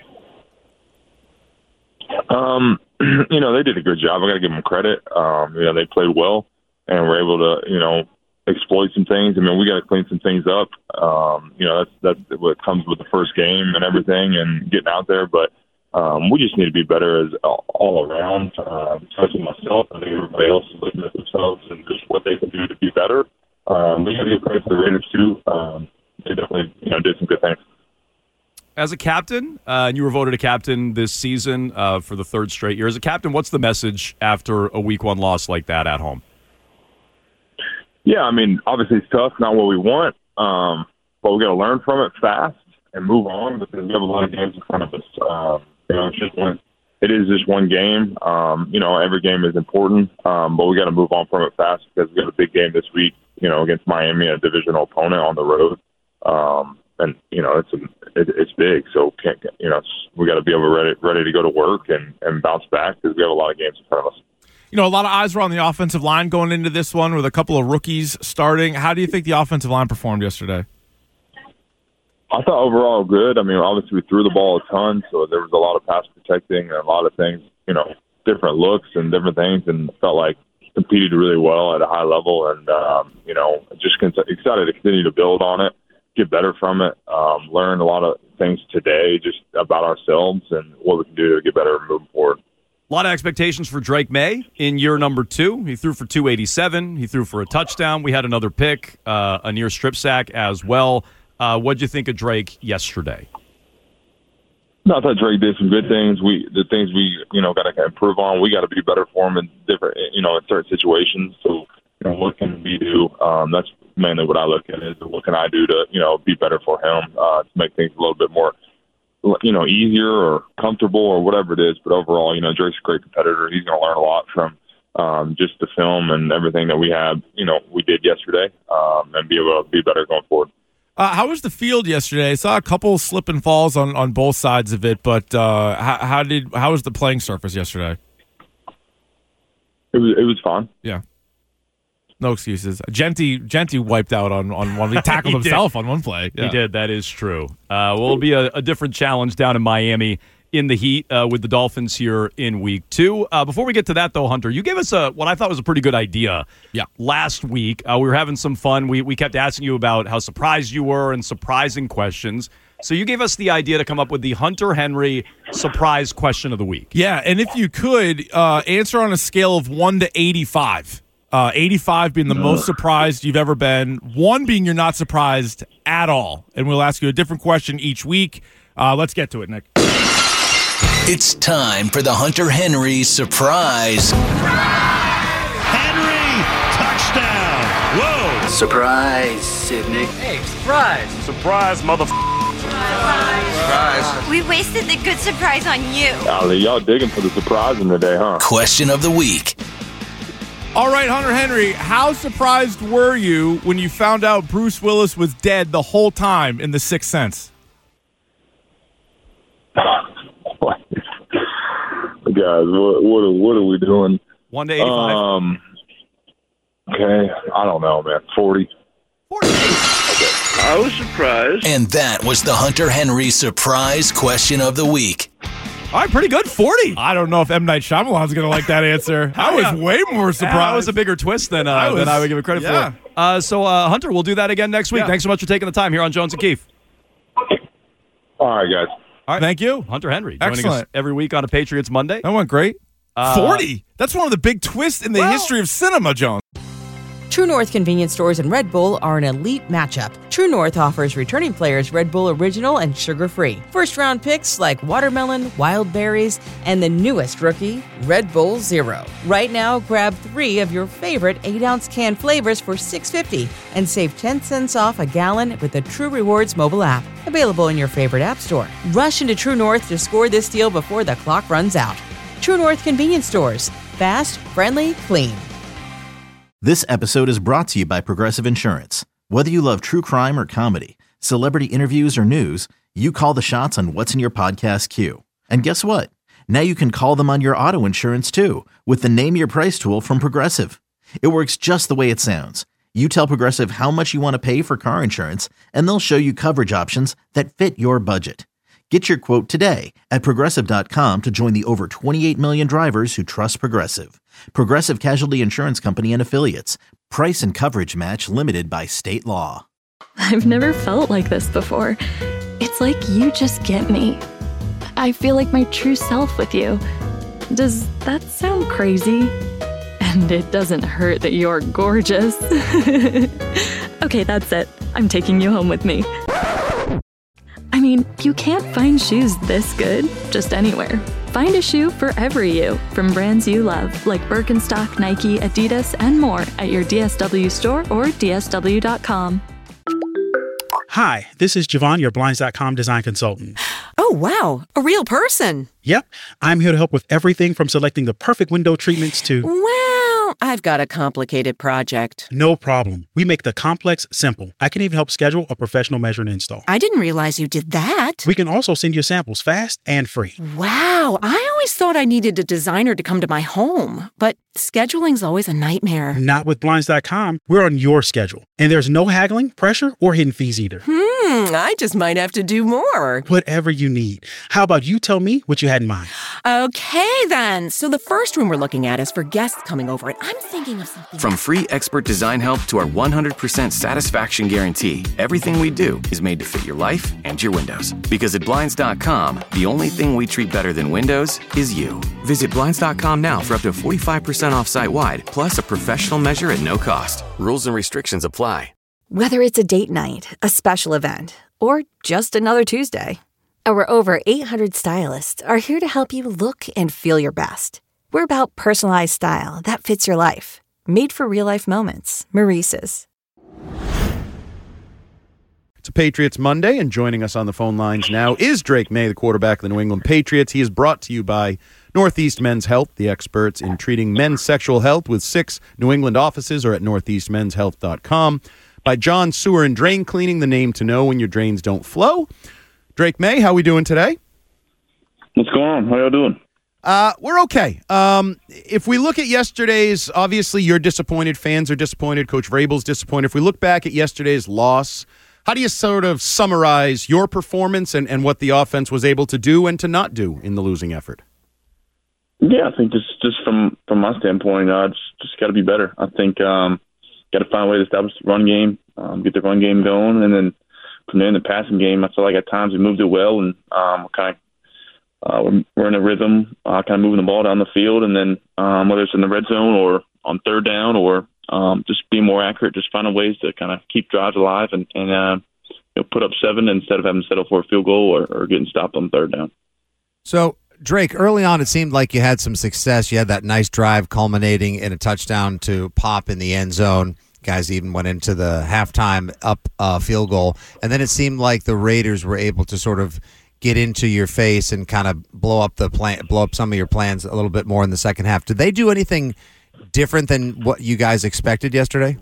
Um, you know, they did a good job. I got to give them credit. Um, you know, they played well and were able to, you know, exploit some things. I mean, we got to clean some things up. Um, you know, that's that's what comes with the first game and everything and getting out there. But Um, we just need to be better as all, all around, uh, especially myself. I think everybody else is looking at themselves and just what they can do to be better. Um, we got to give credit to the Raiders, too. Um, they definitely you know, did some good things. As a captain, uh, and you were voted a captain this season uh, for the third straight year. As a captain, what's the message after a week one loss like that at home? Yeah, I mean, obviously it's tough, not what we want, um, but we got to learn from it fast and move on because we have a lot of games in front of us. Um, you know, it's just one, it is just one game. Um, you know, every game is important, um, but we got to move on from it fast because we got a big game this week, you know, against Miami, a divisional opponent on the road. Um, and, you know, it's a, it, it's big, so can't, you know, it's, we got to be able to ready, ready to go to work and, and bounce back because we have a lot of games in front of us. You know, a lot of eyes were on the offensive line going into this one with a couple of rookies starting. How do you think the offensive line performed yesterday? I thought overall good. I mean, obviously we threw the ball a ton, so there was a lot of pass protecting and a lot of things, you know, different looks and different things, and felt like he competed really well at a high level. And, um, you know, just con- excited to continue to build on it, get better from it, um, learn a lot of things today just about ourselves and what we can do to get better moving forward. A lot of expectations for Drake May in year number two. He threw for two eighty-seven. He threw for a touchdown. We had another pick, uh, a near strip sack as well. Uh, what'd you think of Drake yesterday? No, I thought Drake did some good things. We the things we you know got to improve on. We got to be better for him in different you know in certain situations. So you know what can we do? Um, that's mainly what I look at is what can I do to you know be better for him uh, to make things a little bit more you know easier or comfortable or whatever it is. But overall, you know Drake's a great competitor. He's going to learn a lot from um, just the film and everything that we had you know we did yesterday um, and be able to be better going forward. Uh, how was the field yesterday? I saw a couple slip and falls on, on both sides of it, but uh, how, how did how was the playing surface yesterday? It was it was fun. Yeah, no excuses. Genty Genty wiped out on, on one. He tackled he himself did. on one play. He Yeah. did. That is true. Uh, well, it'll be a, a different challenge down in Miami in the heat uh, with the Dolphins here in week two. Uh, before we get to that, though, Hunter, you gave us a what I thought was a pretty good idea. Yeah. Last week, uh, we were having some fun. We we kept asking you about how surprised you were and surprising questions. So you gave us the idea to come up with the Hunter Henry surprise question of the week. Yeah, and if you could uh, answer on a scale of one to eighty-five. Uh, eighty-five being the most surprised you've ever been, one being you're not surprised at all. And we'll ask you a different question each week. Uh, let's get to it, Nick. It's time for the Hunter Henry surprise. Henry, touchdown. Whoa. Surprise, Sidney. Hey, surprise. Surprise, motherfucker. Surprise. We wasted the good surprise on you. Golly, y'all digging for the surprising today, huh? Question of the week. All right, Hunter Henry, how surprised were you when you found out Bruce Willis was dead the whole time in The Sixth Sense? Guys, what what are, what are we doing? One to eighty-five. Um, okay, I don't know, man. Forty. Forty. I was surprised. And that was the Hunter Henry surprise question of the week. All right, pretty good. forty. I don't know if M. Night Shyamalan's going to like that answer. I was Yeah. way more surprised. Yeah, that was a bigger twist than, uh, I was- than I would give it credit yeah. for. Uh, so, uh, Hunter, we'll do that again next week. Yeah. Thanks so much for taking the time here on Jones and Keefe. All right, guys. All right. Thank you. Hunter Henry joining Excellent. us every week on a Patriots Monday. That went great. Uh, forty. That's one of the big twists in the Well- history of cinema, Jones. True North convenience stores and Red Bull are an elite matchup. True North offers returning players Red Bull Original and sugar-free. First-round picks like watermelon, wild berries, and the newest rookie, Red Bull Zero. Right now, grab three of your favorite eight-ounce can flavors for six dollars and fifty cents and save ten cents off a gallon with the True Rewards mobile app. Available in your favorite app store. Rush into True North to score this deal before the clock runs out. True North convenience stores. Fast, friendly, clean. This episode is brought to you by Progressive Insurance. Whether you love true crime or comedy, celebrity interviews or news, you call the shots on what's in your podcast queue. And guess what? Now you can call them on your auto insurance too with the Name Your Price tool from Progressive. It works just the way it sounds. You tell Progressive how much you want to pay for car insurance, and they'll show you coverage options that fit your budget. Get your quote today at Progressive dot com to join the over twenty-eight million drivers who trust Progressive. Progressive Casualty Insurance Company and Affiliates. Price and coverage match limited by state law. I've never felt like this before. It's like you just get me. I feel like my true self with you. Does that sound crazy? And it doesn't hurt that you're gorgeous. Okay, that's it. I'm taking you home with me. I mean, you can't find shoes this good just anywhere. Find a shoe for every you from brands you love, like Birkenstock, Nike, Adidas, and more at your D S W store or D S W dot com. Hi, this is Javon, your Blinds dot com design consultant. Oh, wow. A real person. Yep. I'm here to help with everything from selecting the perfect window treatments to... Well, I've got a complicated project. No problem. We make the complex simple. I can even help schedule a professional measure and install. I didn't realize you did that. We can also send you samples fast and free. Wow. I always thought I needed a designer to come to my home, but scheduling's always a nightmare. Not with Blinds dot com. We're on your schedule. And there's no haggling, pressure, or hidden fees either. Hmm, I just might have to do more. Whatever you need. How about you tell me what you had in mind? Okay, then. So the first room we're looking at is for guests coming over, and I'm thinking of something... From free expert design help to our one hundred percent satisfaction guarantee, everything we do is made to fit your life and your windows. Because at Blinds dot com, the only thing we treat better than windows is you. Visit Blinds dot com now for up to forty-five percent off site-wide, plus a professional measure at no cost. Rules and restrictions apply. Whether it's a date night, a special event, or just another Tuesday, our over eight hundred stylists are here to help you look and feel your best. We're about personalized style that fits your life. Made for real-life moments. Maurice's. It's a Patriots Monday, and joining us on the phone lines now is Drake May, the quarterback of the New England Patriots. He is brought to you by Northeast Men's Health, the experts in treating men's sexual health with six New England offices, or at northeast men's health dot com. By John Sewer and Drain Cleaning, the name to know when your drains don't flow. Drake May, how we doing today? What's going on? How y'all doing? Uh, we're okay. Um, if we look at yesterday's, obviously you're disappointed, fans are disappointed, Coach Vrabel's disappointed. If we look back at yesterday's loss, how do you sort of summarize your performance and, and what the offense was able to do and to not do in the losing effort? Yeah, I think just just from, from my standpoint, uh, just, just got to be better. I think um, got to find a way to establish the run game, um, get the run game going, and then from there in the passing game, I feel like at times we moved it well, and um, kind of uh, we're, we're in a rhythm, uh, kind of moving the ball down the field, and then um, whether it's in the red zone or on third down or um, just being more accurate, just finding ways to kind of keep drives alive and, and uh, you know, put up seven instead of having to settle for a field goal or, or getting stopped on third down. So, Drake, early on it seemed like you had some success. You had that nice drive culminating in a touchdown to Pop in the end zone. Guys even went into the halftime up uh, field goal. And then it seemed like the Raiders were able to sort of get into your face and kind of blow up the plan, blow up some of your plans a little bit more in the second half. Did they do anything different than what you guys expected yesterday?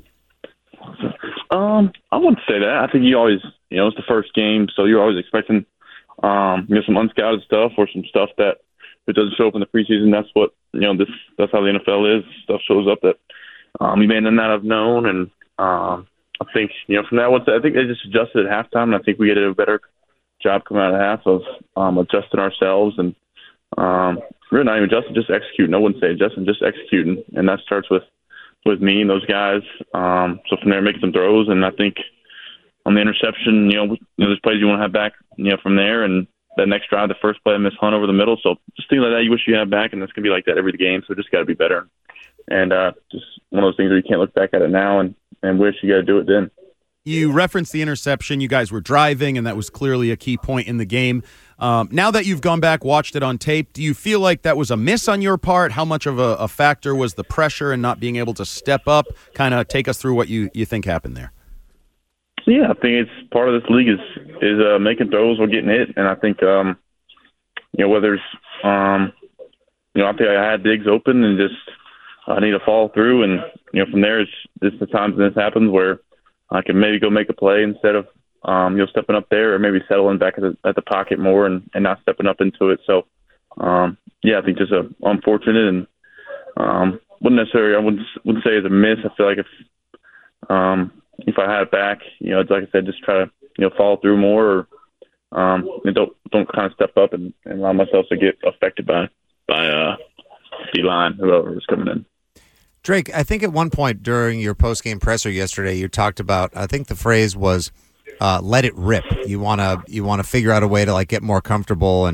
Um, I wouldn't say that. I think you always, you know, it's the first game, so you're always expecting Um, you know, some unscouted stuff or some stuff that if it doesn't show up in the preseason, that's what, you know, this, that's how the N F L is. Stuff shows up that um, you may not have known. And um, I think, you know, from that one, I think they just adjusted at halftime. And I think we did a better job coming out of half of um, adjusting ourselves and um, really not even adjusting, just executing. I wouldn't say adjusting, just executing. And that starts with, with me and those guys. Um, so from there, making some throws. And I think, on the interception, you know, you know, there's plays you want to have back, you know, from there. And that next drive, the first play, I missed Hunt over the middle. So just things like that you wish you had back, and that's going to be like that every game. So just got to be better. And uh, just one of those things where you can't look back at it now and, and wish you got to do it then. You referenced the interception. You guys were driving, and that was clearly a key point in the game. Um, now that you've gone back, watched it on tape, do you feel like that was a miss on your part? How much of a, a factor was the pressure and not being able to step up? Kind of take us through what you, you think happened there. Yeah, I think it's part of this league is is uh, making throws or getting hit, and I think um, you know whether it's um, you know I think I had Diggs open and just I need to follow through, and you know from there it's just the times when this happens where I can maybe go make a play instead of um, you know stepping up there or maybe settling back at the, at the pocket more and, and not stepping up into it. So um, yeah, I think just a unfortunate and um, wouldn't necessarily I wouldn't wouldn't say it's a miss. I feel like if um, if I had it back, you know, it's like I said, just try to, you know, follow through more or um, and don't don't kind of step up and, and allow myself to get affected by by uh, D-line, whoever was coming in. Drake, I think at one point during your post-game presser yesterday, you talked about, I think the phrase was, uh, "let it rip." You wanna you wanna figure out a way to like get more comfortable and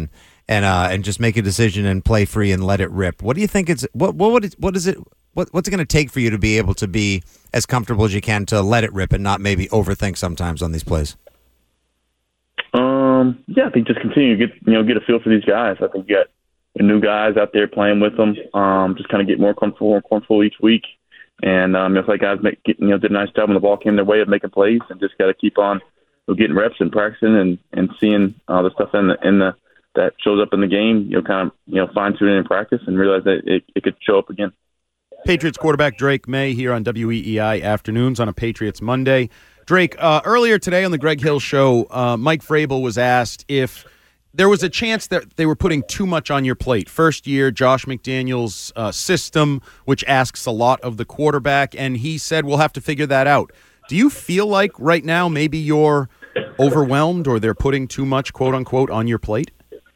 and uh, and just make a decision and play free and let it rip. What do you think it's what what what is, what is it what what's it going to take for you to be able to be as comfortable as you can to let it rip and not maybe overthink sometimes on these plays? Um, yeah, I think just continue to get you know get a feel for these guys. I think you got new guys out there playing with them. Um, just kind of get more comfortable and comfortable each week. And um, if like guys make you know did a nice job when the ball came their way of making plays, and just got to keep on you know, getting reps and practicing and and seeing uh, the stuff in the in the that shows up in the game. You know, kind of you know fine tuning in practice and realize that it, it could show up again. Patriots quarterback Drake May here on W E E I Afternoons on a Patriots Monday. Drake, uh, earlier today on the Greg Hill Show, uh, Mike Vrabel was asked if there was a chance that they were putting too much on your plate. First year, Josh McDaniels' uh, system, which asks a lot of the quarterback, and he said, we'll have to figure that out. Do you feel like right now maybe you're overwhelmed or they're putting too much, quote-unquote, on your plate?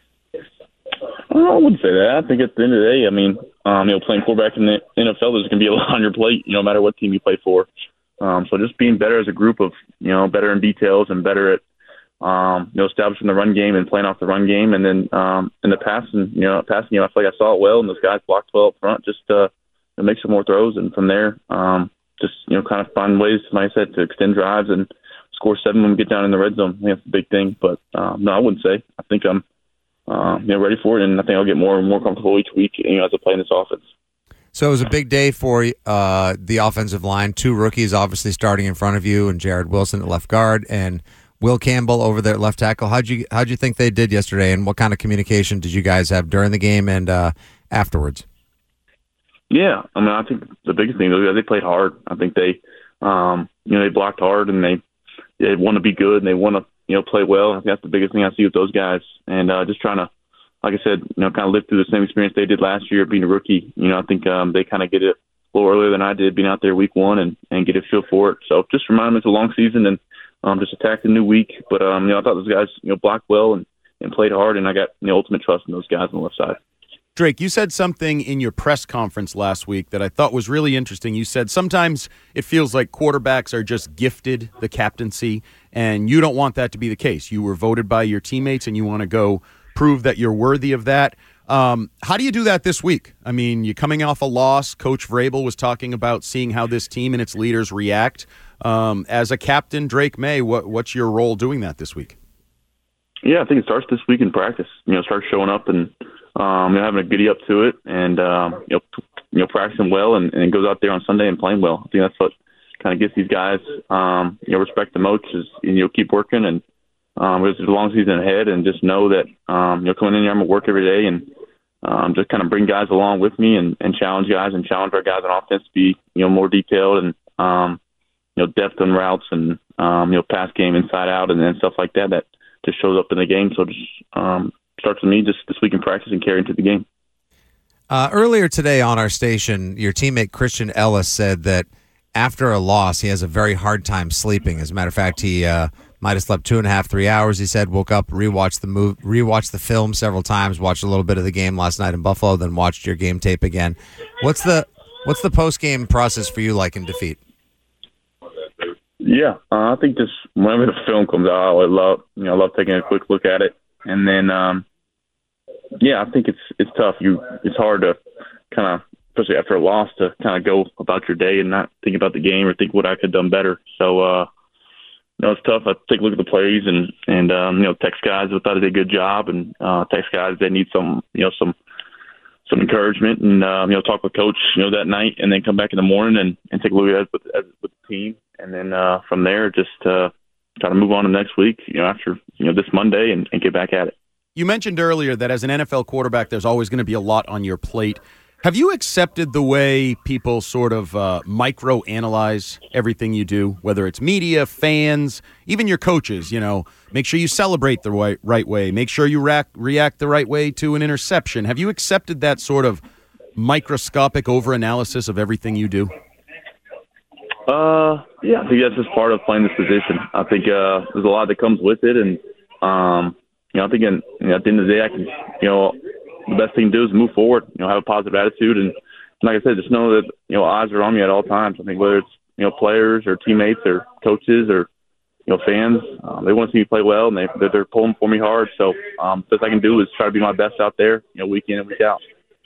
I wouldn't say that. I think at the end of the day, I mean, um, you know, playing quarterback in the N F L, there's going to be a lot on your plate, you know, no matter what team you play for. Um, so just being better as a group of, you know, better in details and better at, um, you know, establishing the run game and playing off the run game. And then um, in the passing, you know, passing, you know, I feel like I saw it well, and those guys blocked well up front just uh, to make some more throws. And from there, um, just, you know, kind of find ways, like I said, to extend drives and score seven when we get down in the red zone. I think that's the big thing. But, um, no, I wouldn't say. I think I'm, um, you know, ready for it, and I think I'll get more and more comfortable each week, you know, as I play in this offense. So it was a big day for uh, the offensive line. Two rookies obviously starting in front of you, and Jared Wilson at left guard, and Will Campbell over there at left tackle. How'd you how'd you think they did yesterday, and what kind of communication did you guys have during the game and uh, afterwards? Yeah, I mean, I think the biggest thing is they played hard. I think they, um, you know, they blocked hard, and they they want to be good, and they want to you know play well. I think that's the biggest thing I see with those guys, and uh, just trying to. Like I said, you know, kind of live through the same experience they did last year being a rookie. You know, I think um, they kind of get it a little earlier than I did being out there week one and, and get a feel for it. So just remind them it's a long season and um, just attack the new week. But, um, you know, I thought those guys, you know, blocked well and, and played hard, and I got you know, ultimate trust in those guys on the left side. Drake, you said something in your press conference last week that I thought was really interesting. You said sometimes it feels like quarterbacks are just gifted the captaincy, and you don't want that to be the case. You were voted by your teammates, and you want to go prove that you're worthy of that. Um, how do you do that this week? I mean, you're coming off a loss. Coach Vrabel was talking about seeing how this team and its leaders react. Um, as a captain, Drake May, what, what's your role doing that this week? Yeah, I think it starts this week in practice. You know, start showing up and um, you know, having a giddy up to it, and um, you know, p- you know, practicing well, and, and goes out there on Sunday and playing well. I think that's what kind of gets these guys, um, you know, respect the most is you know keep working and. Um, there's a long season ahead, and just know that um, you know coming in here, I'm gonna work every day and um, just kind of bring guys along with me and, and challenge guys and challenge our guys on offense to be you know more detailed and um, you know depth on routes and um, you know pass game inside out and then stuff like that that just shows up in the game. So just um, starts with me just this week in practice and carry into the game. Uh, earlier today on our station, your teammate Christian Ellis said that after a loss, he has a very hard time sleeping. As a matter of fact, he uh, might have slept two and a half, three hours. He said, woke up, rewatched the move, rewatched the film several times, watched a little bit of the game last night in Buffalo, then watched your game tape again. What's the what's the post game process for you like in defeat? Yeah, uh, I think just whenever the film comes out, I love you know I love taking a quick look at it, and then um, yeah, I think it's it's tough. You it's hard to kind of. Especially after a loss, to kind of go about your day and not think about the game or think what I could have done better. So, uh, you know, it's tough. I take a look at the plays and, and um, you know, text guys that thought they did a good job and uh, text guys that need some, you know, some some encouragement and, um, you know, talk with coach, you know, that night and then come back in the morning and, and take a look at it with, with the team. And then uh, from there, just uh, try to move on to next week, you know, after, you know, this Monday and, and get back at it. You mentioned earlier that as an N F L quarterback, there's always going to be a lot on your plate. Have you accepted the way people sort of uh, micro-analyze everything you do, whether it's media, fans, even your coaches, you know, make sure you celebrate the right, right way, make sure you react, react the right way to an interception. Have you accepted that sort of microscopic over-analysis of everything you do? Uh, yeah, I think that's just part of playing this position. I think uh, there's a lot that comes with it, and, um, you know, I think in, you know, at the end of the day, I can, you know, the best thing to do is move forward, you know, have a positive attitude. And like I said, just know that, you know, eyes are on me at all times. I think whether it's, you know, players or teammates or coaches or, you know, fans, um, they want to see me play well, and they they're, they're pulling for me hard. So um, the best I can do is try to be my best out there, you know, week in and week out.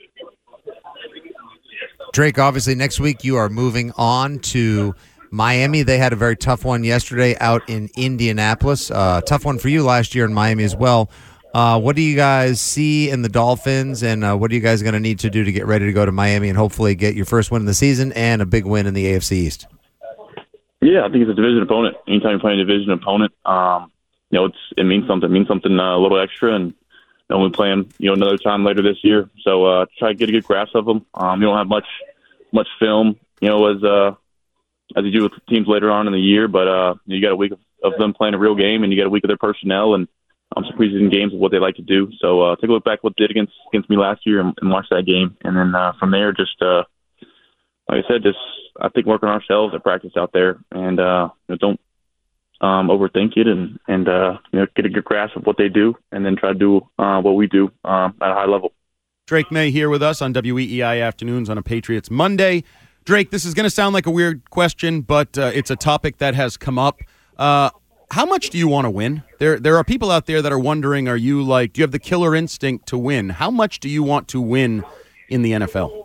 Drake, obviously next week you are moving on to Miami. They had a very tough one yesterday out in Indianapolis. Uh, tough one for you last year in Miami as well. Uh, what do you guys see in the Dolphins, and uh, what are you guys going to need to do to get ready to go to Miami and hopefully get your first win in the season and a big win in the A F C East? Yeah, I think it's a division opponent. Anytime you play a division opponent, um, you know, it's it means something. It means something uh, a little extra, and you know, we play them, you know, another time later this year. So uh, try to get a good grasp of them. Um, you don't have much much film, you know, as uh, as you do with teams later on in the year, but uh, you got a week of, of them playing a real game, and you got a week of their personnel and um, some preseason games of what they like to do. So uh, take a look back at what they did against against me last year and, and watch that game, and then uh, from there, just uh, like I said, just I think work on ourselves at practice out there, and uh, you know, don't um, overthink it, and and uh, you know, get a good grasp of what they do, and then try to do uh, what we do um, at a high level. Drake May here with us on W E E I Afternoons on a Patriots Monday. Drake, this is going to sound like a weird question, but uh, it's a topic that has come up. Uh, how much do you want to win? There there are people out there that are wondering, are you like, do you have the killer instinct to win? How much do you want to win in the N F L?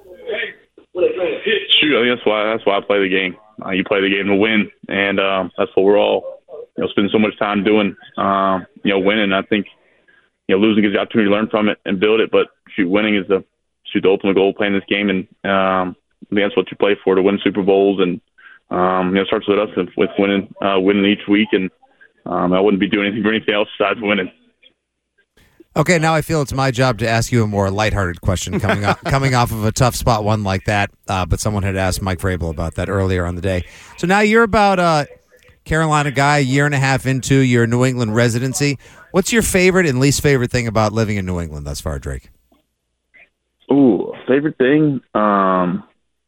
Shoot, I think that's why that's why I play the game. Uh, you play the game to win, and um, that's what we're all, you know, spending so much time doing. Um, you know, winning. I think, you know, losing gives you the opportunity to learn from it and build it, but shoot, winning is the shoot the ultimate goal of playing this game, and um, I think that's what you play for, to win Super Bowls, and um, you know, it starts with us with winning, uh, winning each week, and um, I wouldn't be doing anything for anything else besides winning. Okay, now I feel it's my job to ask you a more lighthearted question coming off, coming off of a tough spot one like that, uh, but someone had asked Mike Vrabel about that earlier on the day. So now you're about a Carolina guy, a year and a half into your New England residency. What's your favorite and least favorite thing about living in New England thus far, Drake? Ooh, favorite thing? Um,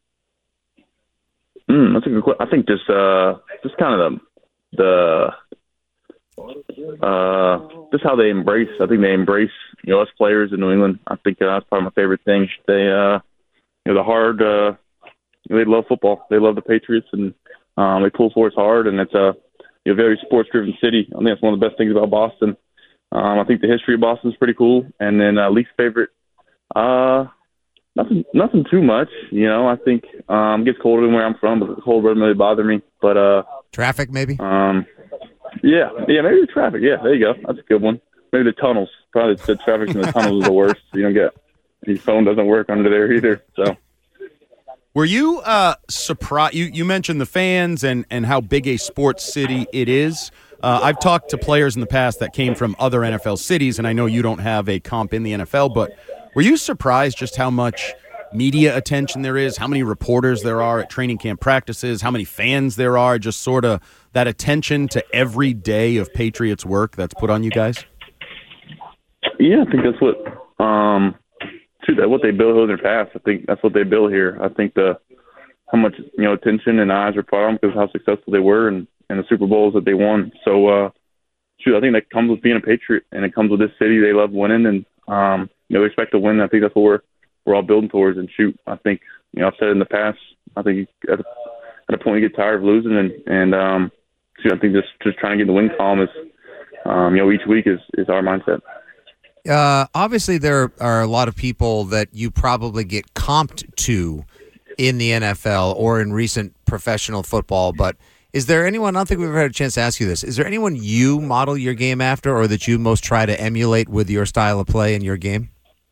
mm, that's a good question. I think just, uh, just kind of the, the uh, just how they embrace. I think they embrace, you know, us players in New England. I think uh, that's probably my favorite thing. They, uh, you know, the hard. Uh, they love football. They love the Patriots, and um, they pull for us hard. And it's a, you know, very sports-driven city. I think that's one of the best things about Boston. Um, I think the history of Boston is pretty cool. And then uh, least favorite, uh, nothing, nothing too much. You know, I think um, it gets colder than where I'm from, but the cold doesn't really bother me. But uh, traffic, maybe. Um, yeah, yeah, maybe the traffic. Yeah, there you go. That's a good one. Maybe the tunnels. Probably the traffic in the tunnels is the worst. You don't get your phone doesn't work under there either. So. Were you uh, surprised? You, you mentioned the fans and, and how big a sports city it is. Uh, I've talked to players in the past that came from other N F L cities, and I know you don't have a comp in the N F L, but were you surprised just how much media attention there is, how many reporters there are at training camp practices, how many fans there are, just sort of that attention to every day of Patriots work that's put on you guys? Yeah, I think that's what um, what they build in their past. I think that's what they build here. I think the how much you know attention and eyes are put on them because of how successful they were and, and the Super Bowls that they won. So, uh, shoot, I think that comes with being a Patriot, and it comes with this city. They love winning, and um, you know they expect to win. I think that's what we're we're all building towards. And shoot, I think you know I've said it in the past. I think at a, at a point you get tired of losing, and and um, shoot, I think just just trying to get the win column is um, you know each week is is our mindset. Uh, obviously, there are a lot of people that you probably get comped to in the N F L or in recent professional football, but is there anyone, I don't think we've ever had a chance to ask you this, is there anyone you model your game after or that you most try to emulate with your style of play in your game?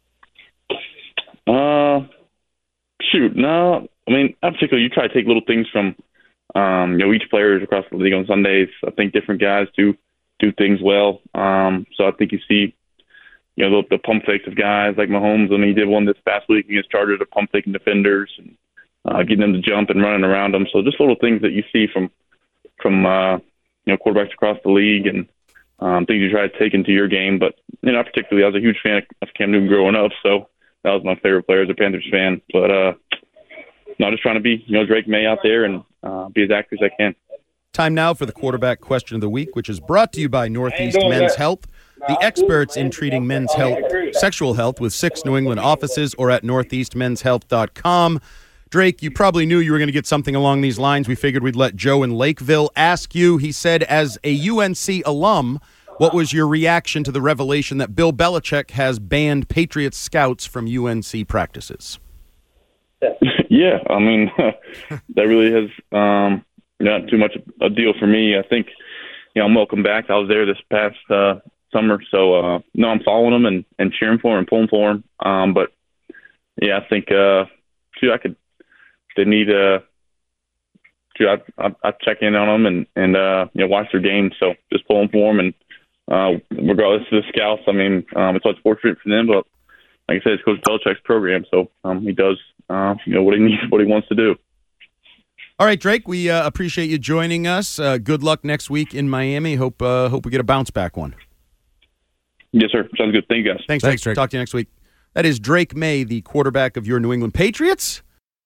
Uh, shoot, no. I mean, in particular, you try to take little things from, um, you know, each player across the league on Sundays. I think different guys do do things well. Um, so I think you see, you know, the, the pump fakes of guys like Mahomes. I mean, he did one this past week against Chargers of pump faking defenders and uh, getting them to jump and running around them. So just little things that you see from, from uh, you know, quarterbacks across the league and um, things you try to take into your game. But, you know, particularly, I was a huge fan of Cam Newton growing up, so that was my favorite player as a Panthers fan. But uh, no, just trying to be, you know, Drake May out there and uh, be as accurate as I can. Time now for the quarterback question of the week, which is brought to you by Northeast Men's Health, the experts in treating men's health, sexual health with six New England offices or at northeast men's health dot com. Drake, you probably knew you were going to get something along these lines. We figured we'd let Joe in Lakeville ask you. He said, as a U N C alum, what was your reaction to the revelation that Bill Belichick has banned Patriots scouts from U N C practices? Yeah, I mean, that really has um, not too much a deal for me. I think, you know, I'm welcome back. I was there this past uh, summer, so uh, no, I'm following them and, and cheering for them and pulling for them. Um, but yeah, I think, uh, shoot, I could. They need uh, shoot, I, I, I check in on them and and uh, you know, watch their games. So just pulling for them, and uh, regardless of the scouts, I mean, um, it's unfortunate for them, but like I said, it's Coach Belichick's program, so um, he does uh, you know what he needs, what he wants to do. All right, Drake, we uh, appreciate you joining us. Uh, good luck next week in Miami. Hope uh, hope we get a bounce back one. Yes, sir. Sounds good. Thank you, guys. Thanks, Thanks Drake. Drake. Talk to you next week. That is Drake May, the quarterback of your New England Patriots.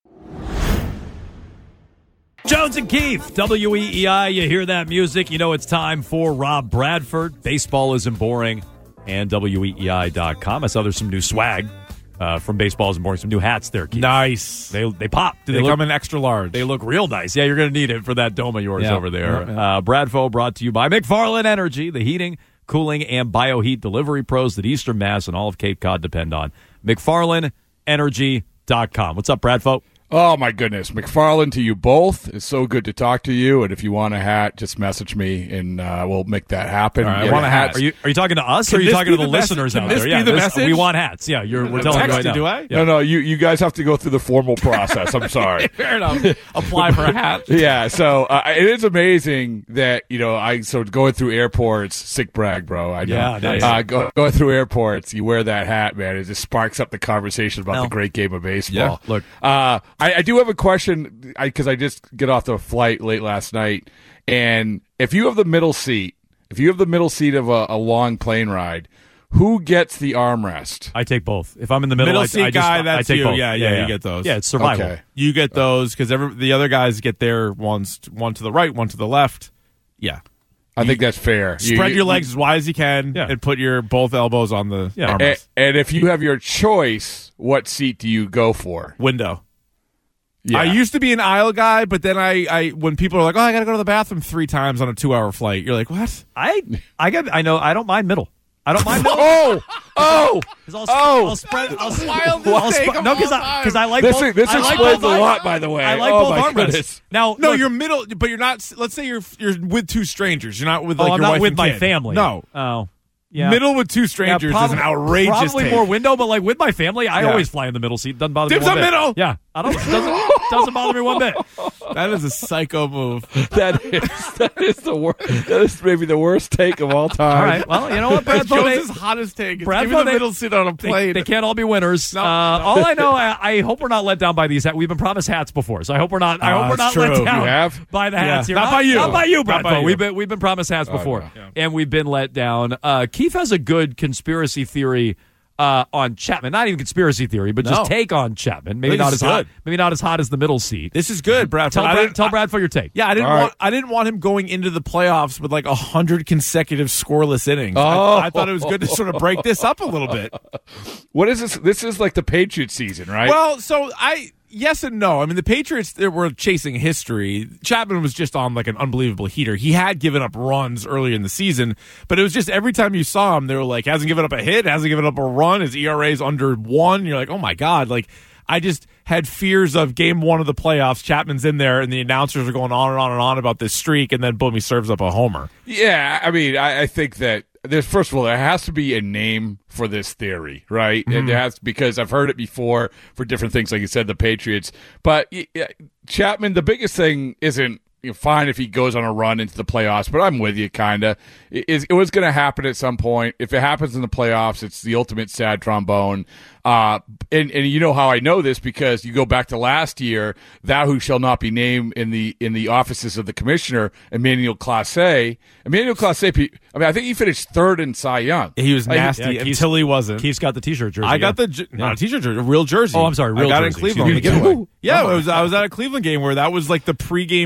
Jones and Keith, W E E I. You hear that music, you know it's time for Rob Bradford. Baseball Isn't Boring, and W E E I dot com. I saw there's some new swag uh, from Baseball Isn't Boring, some new hats there, Keith. Nice. They they pop. They, they look, come in extra large. They look real nice. Yeah, you're going to need it for that dome of yours yeah. over there. Yeah, yeah. Uh, Bradfo brought to you by McFarland Energy, the heating, cooling, and bioheat delivery pros that Eastern Mass and all of Cape Cod depend on. McFarland Energy dot com. What's up, Bradfo? Oh, my goodness. McFarland to you both. It's so good to talk to you. And if you want a hat, just message me, and uh, we'll make that happen. All right, I want a hat. Are you, are you talking to us, Can or are you talking to the, the listeners message? out Can there? this Yeah, be the this, message? we want hats. Yeah, you're, we're telling you right now. Do I? Yeah. No, no, you, you guys have to go through the formal process. I'm sorry. Fair enough. Apply for a hat. Yeah, so uh, it is amazing that, you know, I so going through airports, sick brag, bro. I know. Yeah, nice. uh, go, going through airports, you wear that hat, man. It just sparks up the conversation about No. the great game of baseball. Yeah, look. Uh, I, I do have a question, because I, I just get off the flight late last night, and if you have the middle seat, if you have the middle seat of a, a long plane ride, who gets the armrest? I take both. If I'm in the middle, Middle I, seat I just, guy, that's I take you. both. Yeah, yeah, you get those. Yeah, it's survival. Okay. You get those because every the other guys get their ones, one to the right, one to the left. Yeah. I think that's fair. Spread You- your legs as wide as you can Yeah. and put your both elbows on the Yeah. armrest. And, and if you have your choice, what seat do you go for? Window. Yeah. I used to be an aisle guy, but then I, I when people are like, "Oh, I got to go to the bathroom three times on a two-hour flight," you're like, "What?" I I get. I know. I don't mind middle. I don't mind middle. Oh, oh, I'll, oh! I'll spread. I'll, Wildest I'll take spread. of No, because all I time. because I like This both. is- this I like explains both a arm- lot, by the way. I like Oh, both my armrests. goodness. Now, No, look, you're middle, but you're not. Let's say you're you're with two strangers. You're not with Oh, like I'm your not wife with and my kid. family. No, Oh, yeah. middle with two strangers Yeah, prob- is an outrageous. Probably take. more window, but like with my family, I Yeah. always fly in the middle seat. Doesn't bother Dibs me one on bit. middle. Yeah, I don't. Doesn't doesn't bother me one bit. That is a psycho move. That is that is the worst. That is maybe the worst take of all time. All right. Well, you know what, Brad? Jones' hottest take. It's Brad give me the Fode- middle seat on a They, plane. they can't all be winners. No, uh, no. All I know, I, I hope we're not let down by these hats. We've been promised hats before, so I hope we're not. I Uh, hope we're not it's let true. down You have? by the hats Yeah. here. Not by you. Not by you, Not Brad. by you. We've been we've been promised hats before, no. Yeah. and we've been let down. Uh, Keith has a good conspiracy theory uh, on Chapman. Not even conspiracy theory, but just No. take on Chapman. Maybe think not this as is hot. good. Maybe not as hot as the middle seat. This is good, Brad. Tell I Brad, didn't- tell Brad for your take. Yeah, I didn't All right. want I didn't want him going into the playoffs with like a hundred consecutive scoreless innings. Oh. I, I thought it was good to sort of break this up a little bit. What is this? This is like the Patriots season, right? Well, so I yes and no. I mean, the Patriots they were chasing history. Chapman was just on like an unbelievable heater. He had given up runs earlier in the season, but it was just every time you saw him, they were like, hasn't given up a hit, hasn't given up a run. His E R A is under one. You're like, oh my god, like. I just had fears of game one of the playoffs. Chapman's in there, and the announcers are going on and on and on about this streak, and then boom, he serves up a homer. yeah, I mean, I, I think that there's first of all there has to be a name for this theory, right? Mm-hmm. And there has because I've heard it before for different things, like you said, the Patriots. But yeah, Chapman, the biggest thing isn't. You know, fine if he goes on a run into the playoffs, but I'm with you, kind of. It, it was going to happen at some point. If it happens in the playoffs, it's the ultimate sad trombone. Uh, and, and you know how I know this because you go back to last year, thou who shall not be named in the in the offices of the commissioner, Emmanuel Clase. Emmanuel Clase, I mean, I think he finished third in Cy Young. He was Like, nasty yeah, Keith's- until he wasn't. Keith's got the T-shirt jersey. I got yeah. the ju- not a T-shirt jersey, a real jersey. Oh, I'm sorry, real I got jersey. it in Cleveland on the Excuse me. giveaway. Yeah, it was. I was at a Cleveland game where that was like the pregame like giveaway.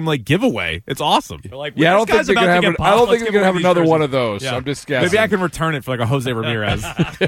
giveaway. It's awesome. Like, yeah, I don't think they're gonna have. An, I don't think they're gonna have another jerseys. one of those. Yeah. I'm just guessing. Maybe I can return it for like a Jose Ramirez.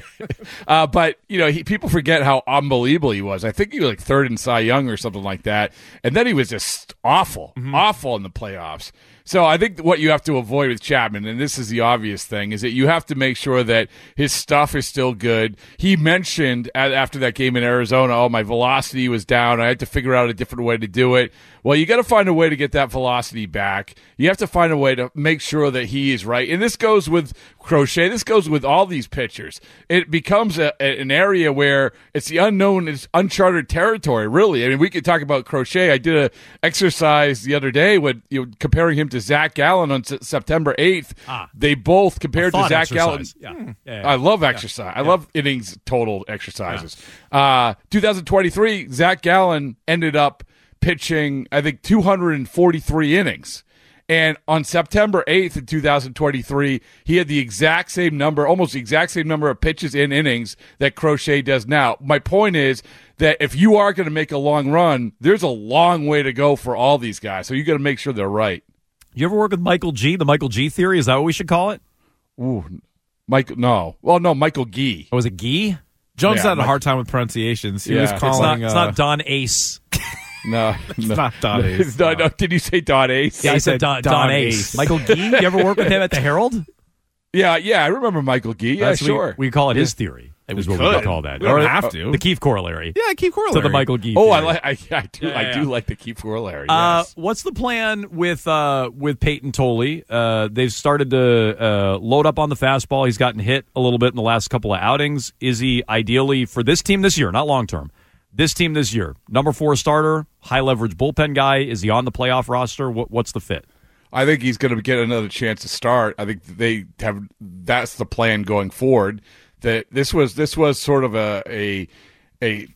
uh, but you know, he, people forget how unbelievable he was. I think he was like third in Cy Young or something like that, and then he was just awful, mm-hmm. awful in the playoffs. So I think what you have to avoid with Chapman, and this is the obvious thing, is that you have to make sure that his stuff is still good. He mentioned after that game in Arizona, oh, my velocity was down. I had to figure out a different way to do it. Well, you got to find a way to get that velocity back. You have to find a way to make sure that he is right. And this goes with Crochet. This goes with all these pitchers. It becomes a, an area where it's the unknown, it's uncharted territory, really. I mean, we could talk about Crochet. I did an exercise the other day with you know, comparing him to Zach Gallen on S- September eighth. Ah, they both compared to Zach exercise. Gallen. Yeah. Yeah, yeah. I love exercise. Yeah. I love innings total exercises. Yeah. Uh, twenty twenty-three, Zach Gallen ended up pitching, I think, two hundred forty-three innings. And on September eighth in two thousand twenty-three, he had the exact same number, almost the exact same number of pitches in innings that Crochet does now. My point is that if you are going to make a long run, there's a long way to go for all these guys. So you got to make sure they're right. You ever work with Michael G, the Michael G theory? Is that what we should call it? Ooh, Michael, no. Well, no, Michael Gee. Oh, was it Gee? Jones Yeah, had a Mike- hard time with pronunciations. He Yeah. was It's calling. It's not, uh, it's not Don Ace. No, It's no. not Don Ace. No, no. Did you say Don Ace? Yeah, I said said Don, Don Don Ace. Ace. Michael Gee? You ever work with him at the Herald? Yeah, yeah. I remember Michael Gee. Yeah, That's what sure. We, we call it his theory. It was what we could. would call that. We don't Or, have uh, to. The Keefe corollary. Yeah, keep To corollary. the Michael Gee Oh, I theory. like. I, I do. Yeah, I yeah. do like the Keith corollary. Uh, Yes. what's the plan with uh, with Peyton Tolley? Uh, they've started to uh, load up on the fastball. He's gotten hit a little bit in the last couple of outings. Is he ideally for this team this year, not long term? This team this year, number four starter, high leverage bullpen guy. Is he on the playoff roster? What, what's the fit? I think he's going to get another chance to start. I think they have. That's the plan going forward. That this was this was sort of a a a.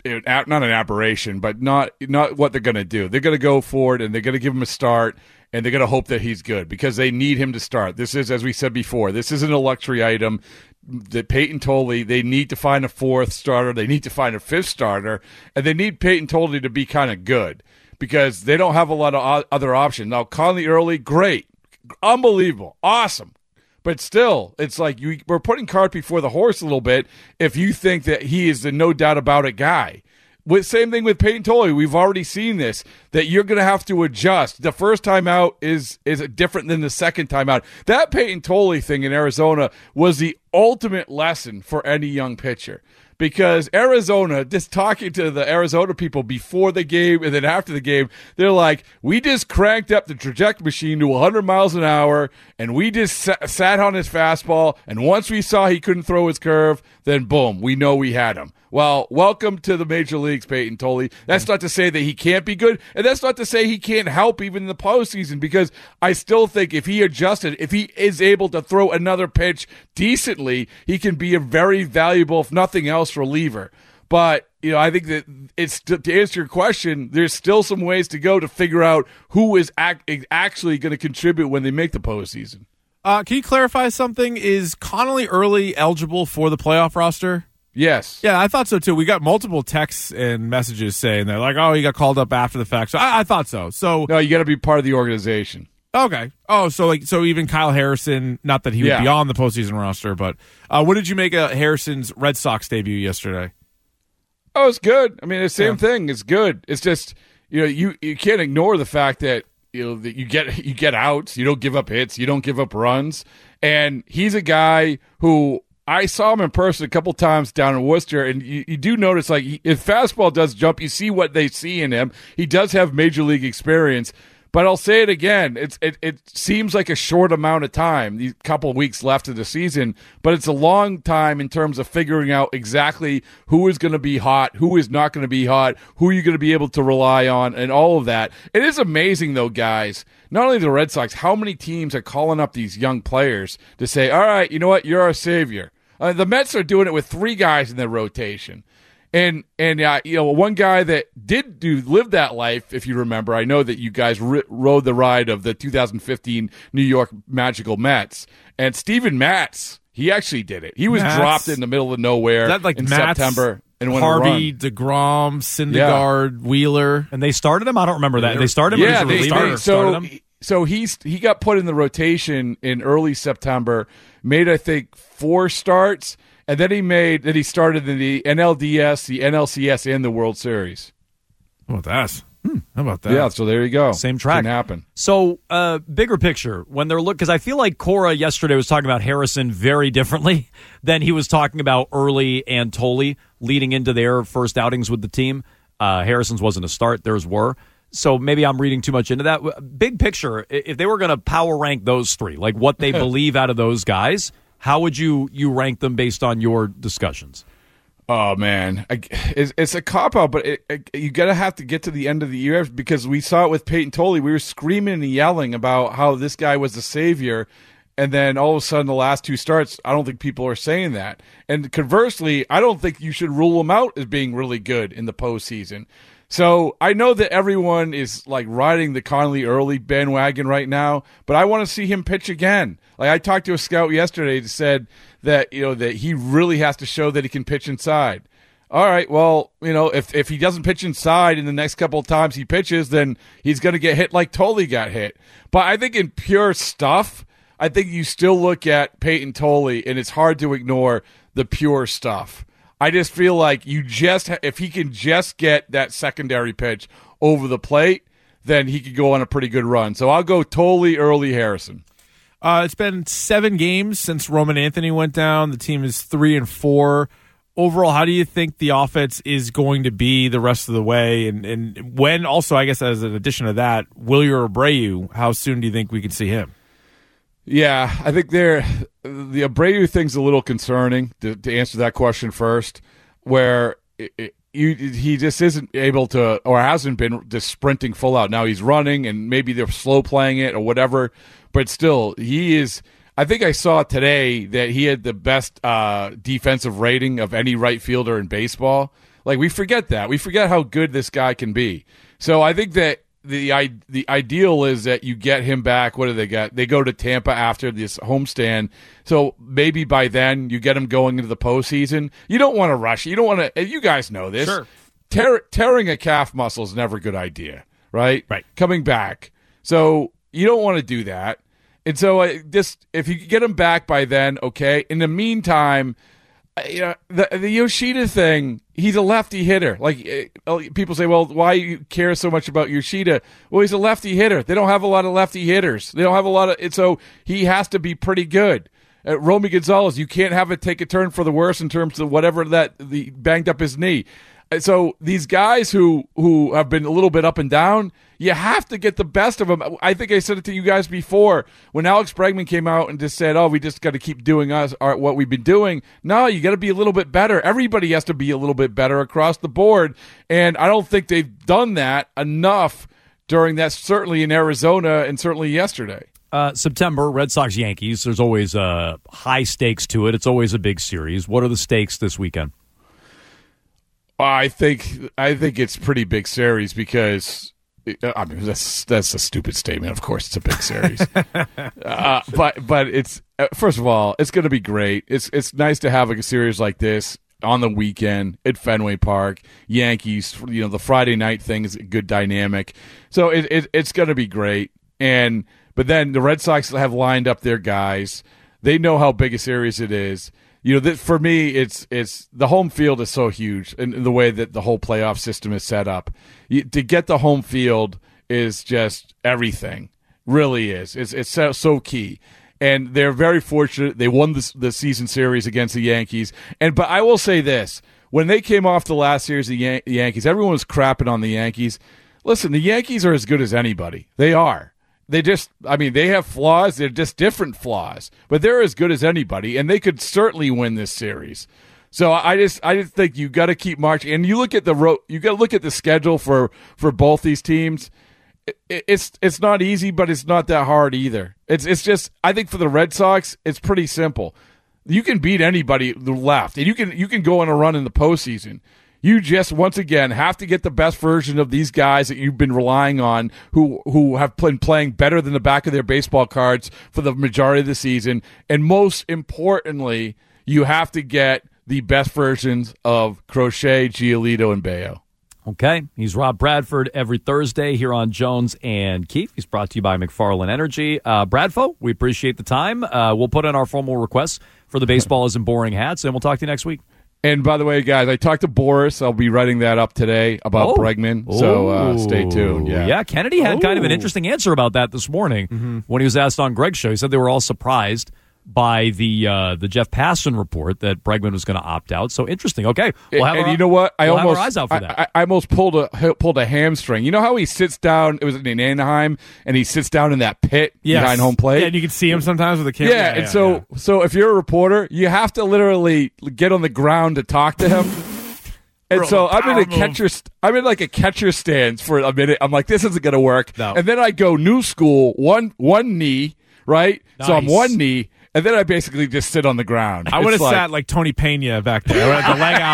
a not an aberration, but not not what they're going to do. They're going to go forward and they're going to give him a start, and they're going to hope that he's good because they need him to start. This is, as we said before, this isn't a luxury item. That Peyton Tolley, they need to find a fourth starter, they need to find a fifth starter, and they need Peyton Tolley to be kind of good because they don't have a lot of o- other options. Now, Conley Early, great, unbelievable, awesome. But still, it's like you, we're putting cart before the horse a little bit if you think that he is the no doubt about it guy. With same thing with Peyton Tolley, we've already seen this, that you're going to have to adjust. The first time out is is different than the second time out. That Peyton Tolley thing in Arizona was the ultimate lesson for any young pitcher. Because Arizona, just talking to the Arizona people before the game and then after the game, they're like, we just cranked up the trajectory machine to one hundred miles an hour, and we just sat, sat on his fastball, and once we saw he couldn't throw his curve, then boom, we know we had him. Well, welcome to the major leagues, Peyton Tolley. That's not to say that he can't be good, and that's not to say he can't help even in the postseason, because I still think if he adjusted, if he is able to throw another pitch decently, he can be a very valuable, if nothing else, reliever. But, you know, I think that it's to, to answer your question, there's still some ways to go to figure out who is ac- actually going to contribute when they make the postseason. Uh, can you clarify something? Is Connolly Early eligible for the playoff roster? Yes. Yeah, I thought so too. We got multiple texts and messages saying that, like, oh, he got called up after the fact. So I, I thought so. So no, you got to be part of the organization. Okay. Oh, so like, so even Kyle Harrison, not that he would Yeah. be on the postseason roster, but uh, what did you make of Harrison's Red Sox debut yesterday? Oh, it's good. I mean, the same Yeah. thing. It's good. It's just, you know, you, you can't ignore the fact that, you know, that you get you get outs, you don't give up hits, you don't give up runs, and he's a guy who I saw him in person a couple times down in Worcester, and you, you do notice, like, he, if fastball does jump, you see what they see in him. He does have major league experience. But I'll say it again, it's it, it seems like a short amount of time, these couple of weeks left of the season, but it's a long time in terms of figuring out exactly who is going to be hot, who is not going to be hot, who you're going to be able to rely on, and all of that. It is amazing, though, guys, not only the Red Sox, how many teams are calling up these young players to say, all right, you know what, you're our savior. Uh, the Mets are doing it with three guys in their rotation. And and uh, you know, one guy that did do live that life, if you remember, I know that you guys ri- rode the ride of the two thousand fifteen New York Magical Mets, and Steven Matz, he actually did it. He was Matz? dropped in the middle of nowhere Is that like in Matz, September. and went Harvey, a run. DeGrom, Syndergaard, yeah. Wheeler. And they started him? I don't remember that. They started him yeah, as a they, reliever? They, so, started him? so he's he got put in the rotation in early September, made, I think, four starts, and then he made then he started in the N L D S, the N L C S, and the World Series. How about that? Hmm, how about that? Yeah, so there you go. Same track. Can happen. So, uh, bigger picture, when they're look, because I feel like Cora yesterday was talking about Harrison very differently than he was talking about Early and Tolley leading into their first outings with the team. Uh, Harrison's wasn't a start; theirs were. So maybe I'm reading too much into that. Big picture, if they were going to power rank those three, like what they believe out of those guys, how would you you rank them based on your discussions? Oh man, I, it's, it's a cop out, but it, it, you gotta have to get to the end of the year because we saw it with Peyton Tolley. We were screaming and yelling about how this guy was the savior, and then all of a sudden, the last two starts, I don't think people are saying that. And conversely, I don't think you should rule him out as being really good in the postseason. So I know that everyone is like riding the Conley Early bandwagon right now, but I want to see him pitch again. Like I talked to a scout yesterday that said that, you know, that he really has to show that he can pitch inside. All right, well, you know, if if he doesn't pitch inside in the next couple of times he pitches, then he's going to get hit like Tolley got hit. But I think in pure stuff, I think you still look at Peyton Tolley, and it's hard to ignore the pure stuff. I just feel like you just if he can just get that secondary pitch over the plate, then he could go on a pretty good run. So I'll go Tolley, Early, Harrison. Uh, it's been seven games since Roman Anthony went down. The team is three and four. Overall, how do you think the offense is going to be the rest of the way? And, and when, also, I guess as an addition to that, Wilyer Abreu, how soon do you think we can see him? Yeah, I think they're, the Abreu thing's a little concerning, to, to answer that question first, where it, it, you, he just isn't able to, or hasn't been just sprinting full out. Now he's running, and maybe they're slow playing it or whatever, but still, he is, I think I saw today that he had the best uh, defensive rating of any right fielder in baseball. Like, we forget that. We forget how good this guy can be. So I think that the the ideal is that you get him back. What do they get? They go to Tampa after this homestand. So maybe by then you get him going into the postseason. You don't want to rush. You don't want to. You guys know this. Sure. Tear, tearing a calf muscle is never a good idea, right? Right. Coming back. So you don't want to do that. And so uh, this, if you get him back by then, okay. In the meantime, uh, you know, the the Yoshida thing. He's a lefty hitter. Like uh, people say, well, why you care so much about Yoshida? Well, he's a lefty hitter. They don't have a lot of lefty hitters. They don't have a lot of it, so he has to be pretty good. Uh, Romy Gonzalez, you can't have it take a turn for the worse in terms of whatever that the banged up his knee. Uh, so these guys who who have been a little bit up and down, you have to get the best of them. I think I said it to you guys before when Alex Bregman came out and just said, "Oh, we just got to keep doing us our, what we've been doing." No, you got to be a little bit better. Everybody has to be a little bit better across the board, and I don't think they've done that enough during that. Certainly in Arizona, and certainly yesterday. Uh, September, Red Sox Yankees. There's always uh, high stakes to it. It's always a big series. What are the stakes this weekend? I think I think it's pretty big series because. I mean, that's that's a stupid statement. Of course, it's a big series, uh, but but it's uh, first of all, it's going to be great. It's it's nice to have like a series like this on the weekend at Fenway Park. Yankees, you know, the Friday night thing is a good dynamic, so it, it it's going to be great. And but then the Red Sox have lined up their guys. They know how big a series it is. You know, that for me, it's it's the home field is so huge in, in the way that the whole playoff system is set up. You, to get the home field is just everything, really is. It's it's so, so key, and they're very fortunate. They won the the season series against the Yankees, and but I will say this: when they came off the last series, the Yan- Yankees, everyone was crapping on the Yankees. Listen, the Yankees are as good as anybody. They are. They just, I mean, they have flaws. They're just different flaws, but they're as good as anybody, and they could certainly win this series. So I just, I just think you got to keep marching. And you look at the ro- you got to look at the schedule for, for both these teams. It, it's, it's not easy, but it's not that hard either. It's, it's just, I think for the Red Sox, it's pretty simple. You can beat anybody left, and you can, you can go on a run in the postseason. You just, once again, have to get the best version of these guys that you've been relying on who who have been playing better than the back of their baseball cards for the majority of the season. And most importantly, you have to get the best versions of Crochet, Giolito, and Bayo. Okay. He's Rob Bradford every Thursday here on Jones and Keefe. He's brought to you by McFarland Energy. Uh, Bradfo, we appreciate the time. Uh, we'll put in our formal requests for the Baseball Isn't Boring hats, and we'll talk to you next week. And by the way, guys, I talked to Boris. I'll be writing that up today about Oh. Bregman, so uh, stay tuned. Yeah, Yeah, Kennedy had kind of an Ooh. interesting answer about that this morning Mm-hmm. when he was asked on Greg's show. He said they were all surprised by the uh, the Jeff Passan report that Bregman was going to opt out. So interesting. Okay, we'll have and our, you know what? I we'll almost have our eyes out for I, that. I, I almost pulled a pulled a hamstring. You know how he sits down? It was in Anaheim, and he sits down in that pit Yes. behind home plate. Yeah, and you can see him sometimes with the camera. Yeah, and so so if you're a reporter, you have to literally get on the ground to talk to him. And Bro, so I'm in power a move. catcher. St- I'm in like a catcher stance for a minute. I'm like, this isn't gonna work. No. And then I go new school, one one knee, right? So I'm Nice. one knee, and then I basically just sit on the ground. I would have It's like- sat like Tony Pena back there. I would have the leg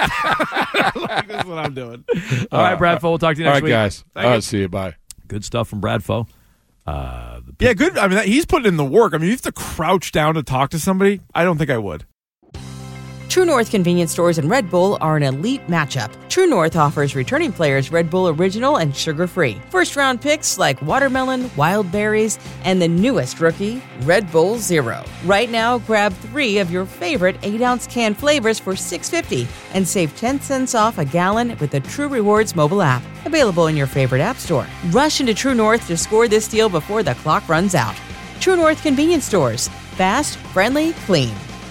out. Like, this is what I'm doing. all right, Bradfo, we'll talk to you All next right, week. guys. Thank All you. right, see you. Bye. Good stuff from Bradfo. Uh, the Yeah, good. I mean, that, he's putting in the work. I mean, you have to crouch down to talk to somebody. I don't think I would. True North convenience stores and Red Bull are an elite matchup. True North offers returning players Red Bull Original and sugar-free. First-round picks like watermelon, wild berries, and the newest rookie, Red Bull Zero. Right now, grab three of your favorite eight-ounce can flavors for six dollars and fifty cents and save ten cents off a gallon with the True Rewards mobile app. Available in your favorite app store. Rush into True North to score this deal before the clock runs out. True North convenience stores. Fast, friendly, clean.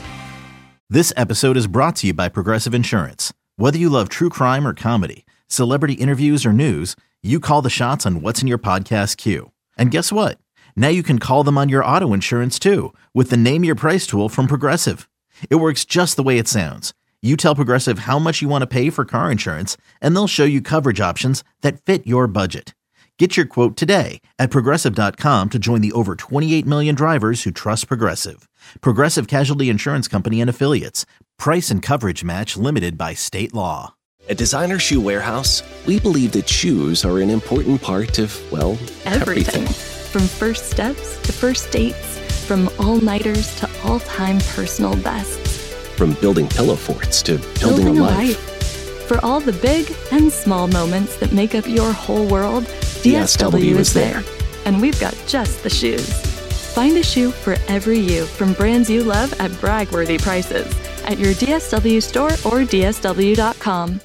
This episode is brought to you by Progressive Insurance. Whether you love true crime or comedy, celebrity interviews or news, you call the shots on what's in your podcast queue. And guess what? Now you can call them on your auto insurance too with the Name Your Price tool from Progressive. It works just the way it sounds. You tell Progressive how much you want to pay for car insurance, and they'll show you coverage options that fit your budget. Get your quote today at Progressive dot com to join the over twenty-eight million drivers who trust Progressive. Progressive Casualty Insurance Company and Affiliates. Price and coverage match limited by state law. At Designer Shoe Warehouse, we believe that shoes are an important part of, well, Everything. everything. From first steps to first dates, from all-nighters to all-time personal bests. From building pillow forts to building, Building a a life. For all the big and small moments that make up your whole world, D S W is there. And we've got just the shoes. Find a shoe for every you from brands you love at brag-worthy prices at your D S W store or D S W dot com.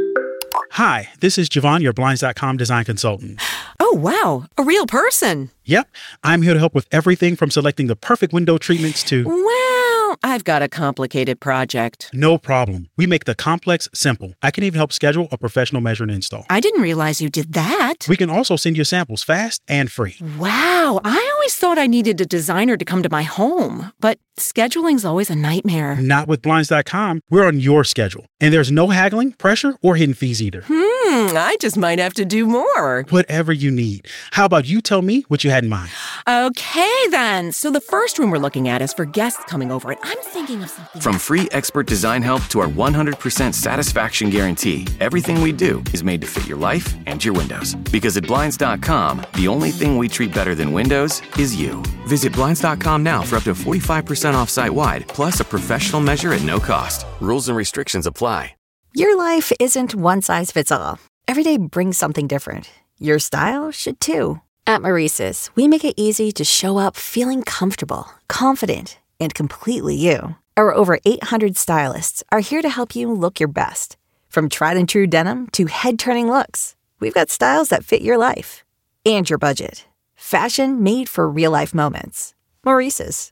Hi, this is Javon, your Blinds dot com design consultant. Oh, wow. A real person. Yep, I'm here to help with everything from selecting the perfect window treatments to... Well, I've got a complicated project. No problem. We make the complex simple. I can even help schedule a professional measure and install. I didn't realize you did that. We can also send you samples fast and free. Wow. I always thought I needed a designer to come to my home, but scheduling's always a nightmare. Not with Blinds dot com. We're on your schedule. And there's no haggling, pressure, or hidden fees either. Hmm, I just might have to do more. Whatever you need. How about you tell me what you had in mind? Okay, then. So the first room we're looking at is for guests coming over, and I'm thinking of something. From free expert design help to our one hundred percent satisfaction guarantee, everything we do is made to fit your life and your windows. Because at Blinds dot com, the only thing we treat better than windows is you. Visit Blinds dot com now for up to forty-five percent off site-wide, plus a professional measure at no cost. Rules and restrictions apply. Your life isn't one size fits all. Every day brings something different. Your style should too. At Maurice's, we make it easy to show up feeling comfortable, confident, and completely you. Our over eight hundred stylists are here to help you look your best. From tried and true denim to head-turning looks, we've got styles that fit your life and your budget. Fashion made for real-life moments. Maurice's.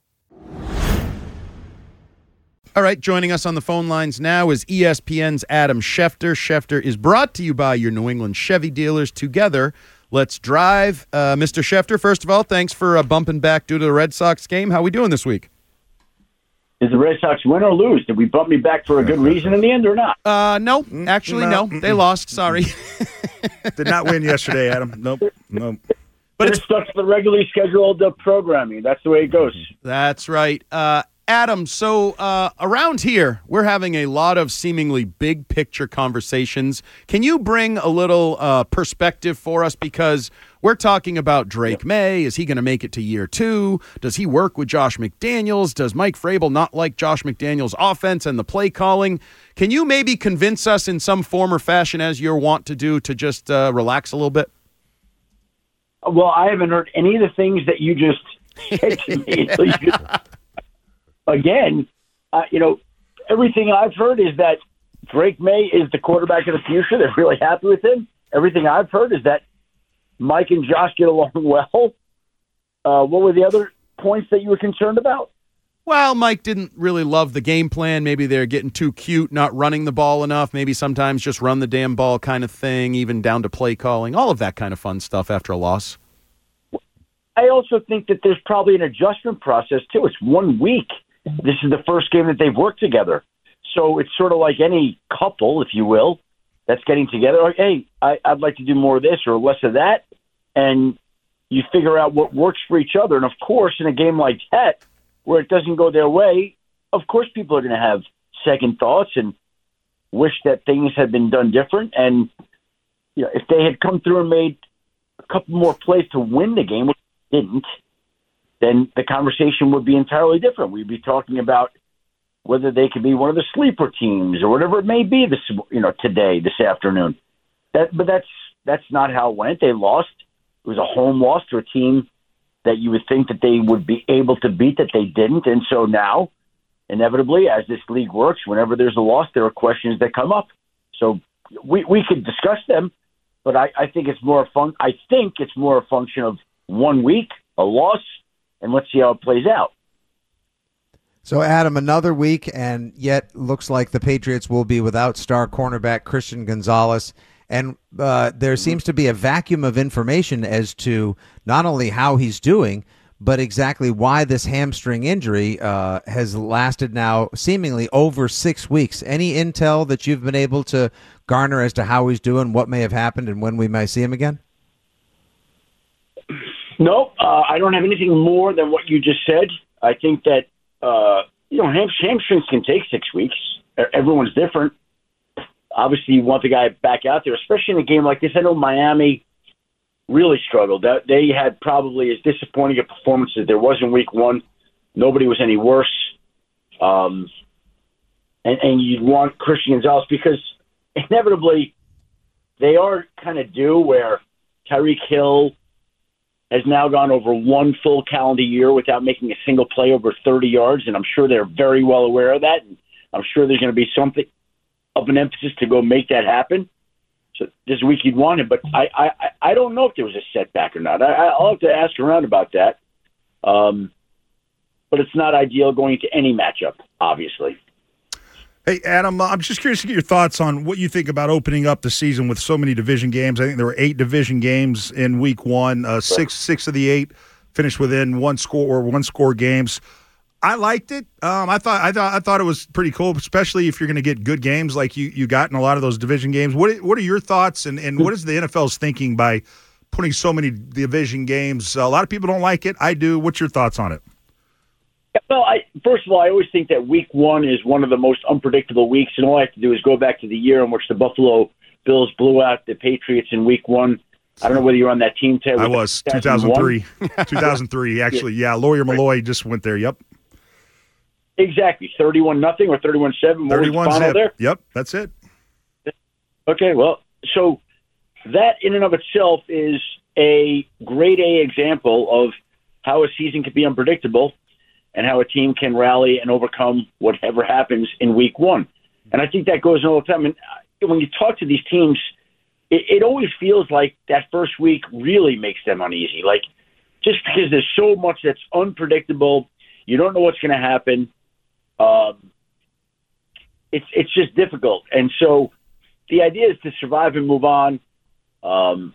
All right, joining us on the phone lines now is E S P N's Adam Schefter. Schefter is brought to you by your New England Chevy dealers. Together, let's drive. Uh, Mister Schefter, first of all, thanks for uh, bumping back due to the Red Sox game. How we doing this week? Did the Red Sox win or lose? Did we bump me back for a good reason in the end or not? Uh, no, actually, no. No. They lost. Sorry. Did not win yesterday, Adam. Nope. Nope. But it's stuck to the regularly scheduled uh, programming. That's the way it goes. That's right. Uh, Adam, so uh, around here, we're having a lot of seemingly big picture conversations. Can you bring a little uh, perspective for us? Because We're talking about Drake May. Is he going to make it to year two? Does he work with Josh McDaniels? Does Mike Vrabel not like Josh McDaniels' offense and the play calling? Can you maybe convince us in some form or fashion, as you're wont to do, to just uh, relax a little bit? Well, I haven't heard any of the things that you just said to me. So you just, again, uh, you know, everything I've heard is that Drake May is the quarterback of the future. They're really happy with him. Everything I've heard is that Mike and Josh get along well. Uh, what were the other points that you were concerned about? Well, Mike didn't really love the game plan. Maybe they're getting too cute, not running the ball enough. Maybe sometimes just run the damn ball kind of thing, even down to play calling. All of that kind of fun stuff after a loss. I also think that there's probably an adjustment process, too. It's one week. This is the first game that they've worked together. So it's sort of like any couple, if you will, that's getting together. Like, hey, I, I'd like to do more of this or less of that. And you figure out what works for each other. And, of course, in a game like that, where it doesn't go their way, of course people are going to have second thoughts and wish that things had been done different. And you know, if they had come through and made a couple more plays to win the game, which they didn't, then the conversation would be entirely different. We'd be talking about whether they could be one of the sleeper teams or whatever it may be this, you know, today, this afternoon. That, but that's that's not how it went. They lost. It was a home loss to a team that you would think that they would be able to beat, that they didn't. And so now, inevitably, as this league works, whenever there's a loss, there are questions that come up. So we we could discuss them, but I, I think it's more a fun. I think it's more a function of one week, a loss, and let's see how it plays out. So, Adam, another week, and yet looks like the Patriots will be without star cornerback Christian Gonzalez. And uh, there seems to be a vacuum of information as to not only how he's doing, but exactly why this hamstring injury uh, has lasted now seemingly over six weeks. Any intel that you've been able to garner as to how he's doing, what may have happened, and when we may see him again? No, uh, I don't have anything more than what you just said. I think that, uh, you know, ham- hamstrings can take six weeks. Everyone's different. Obviously, you want the guy back out there, especially in a game like this. I know Miami really struggled. They had probably as disappointing a performance as there was in week one. Nobody was any worse. Um, and, and you'd want Christian Gonzalez because inevitably they are kind of due where Tyreek Hill has now gone over one full calendar year without making a single play over thirty yards, and I'm sure they're very well aware of that. And I'm sure there's going to be something of an emphasis to go make that happen. So this week you'd want him, but I, I, I don't know if there was a setback or not. I, I'll have to ask around about that. Um, but it's not ideal going into any matchup, obviously. Hey, Adam, I'm just curious to get your thoughts on what you think about opening up the season with so many division games. I think there were eight division games in week one. Uh, six six of the eight finished within one score or one score games. I liked it. Um, I thought I thought I thought it was pretty cool, especially if you're going to get good games like you, you got in a lot of those division games. What what are your thoughts, and, and what is the N F L's thinking by putting so many division games? Uh, a lot of people don't like it. I do. What's your thoughts on it? Well, I, first of all, I always think that week one is one of the most unpredictable weeks, and all I have to do is go back to the year in which the Buffalo Bills blew out the Patriots in week one. I don't know whether you're on that team, Ted. I was, two thousand three. two thousand three, actually. Yeah, Lawyer Malloy just went there. Yep. Exactly. thirty-one nothing or thirty-one seven. thirty-one zip. There? Yep, that's it. Okay, well, so that in and of itself is a grade A example of how a season can be unpredictable and how a team can rally and overcome whatever happens in week one. And I think that goes on all the time. And when you talk to these teams, it, it always feels like that first week really makes them uneasy. Like, just because there's so much that's unpredictable, you don't know what's going to happen. Um, it's it's just difficult. And so the idea is to survive and move on. Um,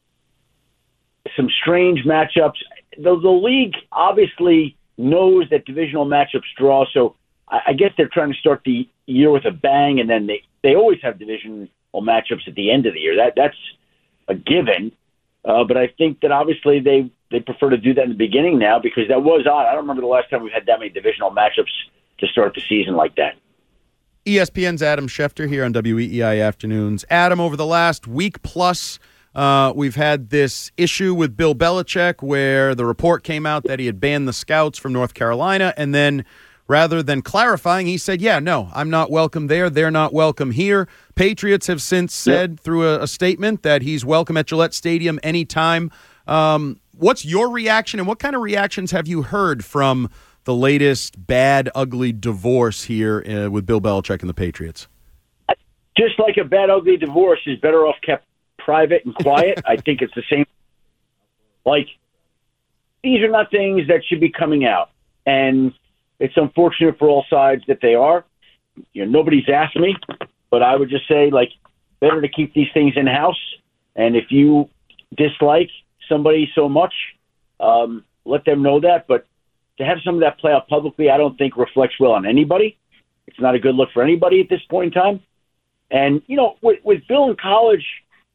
some strange matchups. The, the league obviously knows that divisional matchups draw, so I, I guess they're trying to start the year with a bang, and then they, they always have divisional matchups at the end of the year. That That's a given. Uh, but I think that obviously they, they prefer to do that in the beginning now because that was odd. I don't remember the last time we've had that many divisional matchups to start the season like that. E S P N's Adam Schefter here on W E E I Afternoons. Adam, over the last week plus, Uh, we've had this issue with Bill Belichick where the report came out that he had banned the scouts from North Carolina, and then rather than clarifying, he said, yeah, no, I'm not welcome there. They're not welcome here. Patriots have since said yep. through a, a statement that he's welcome at Gillette Stadium anytime. Um, what's your reaction, and what kind of reactions have you heard from the latest bad, ugly divorce here uh, with Bill Belichick and the Patriots? Just like a bad, ugly divorce is better off kept private and quiet. I think it's the same. Like, these are not things that should be coming out. And it's unfortunate for all sides that they are. You know, nobody's asked me, but I would just say, like, better to keep these things in-house. And if you dislike somebody so much, um, let them know that. But to have some of that play out publicly, I don't think reflects well on anybody. It's not a good look for anybody at this point in time. And, you know, with, with Bill in college,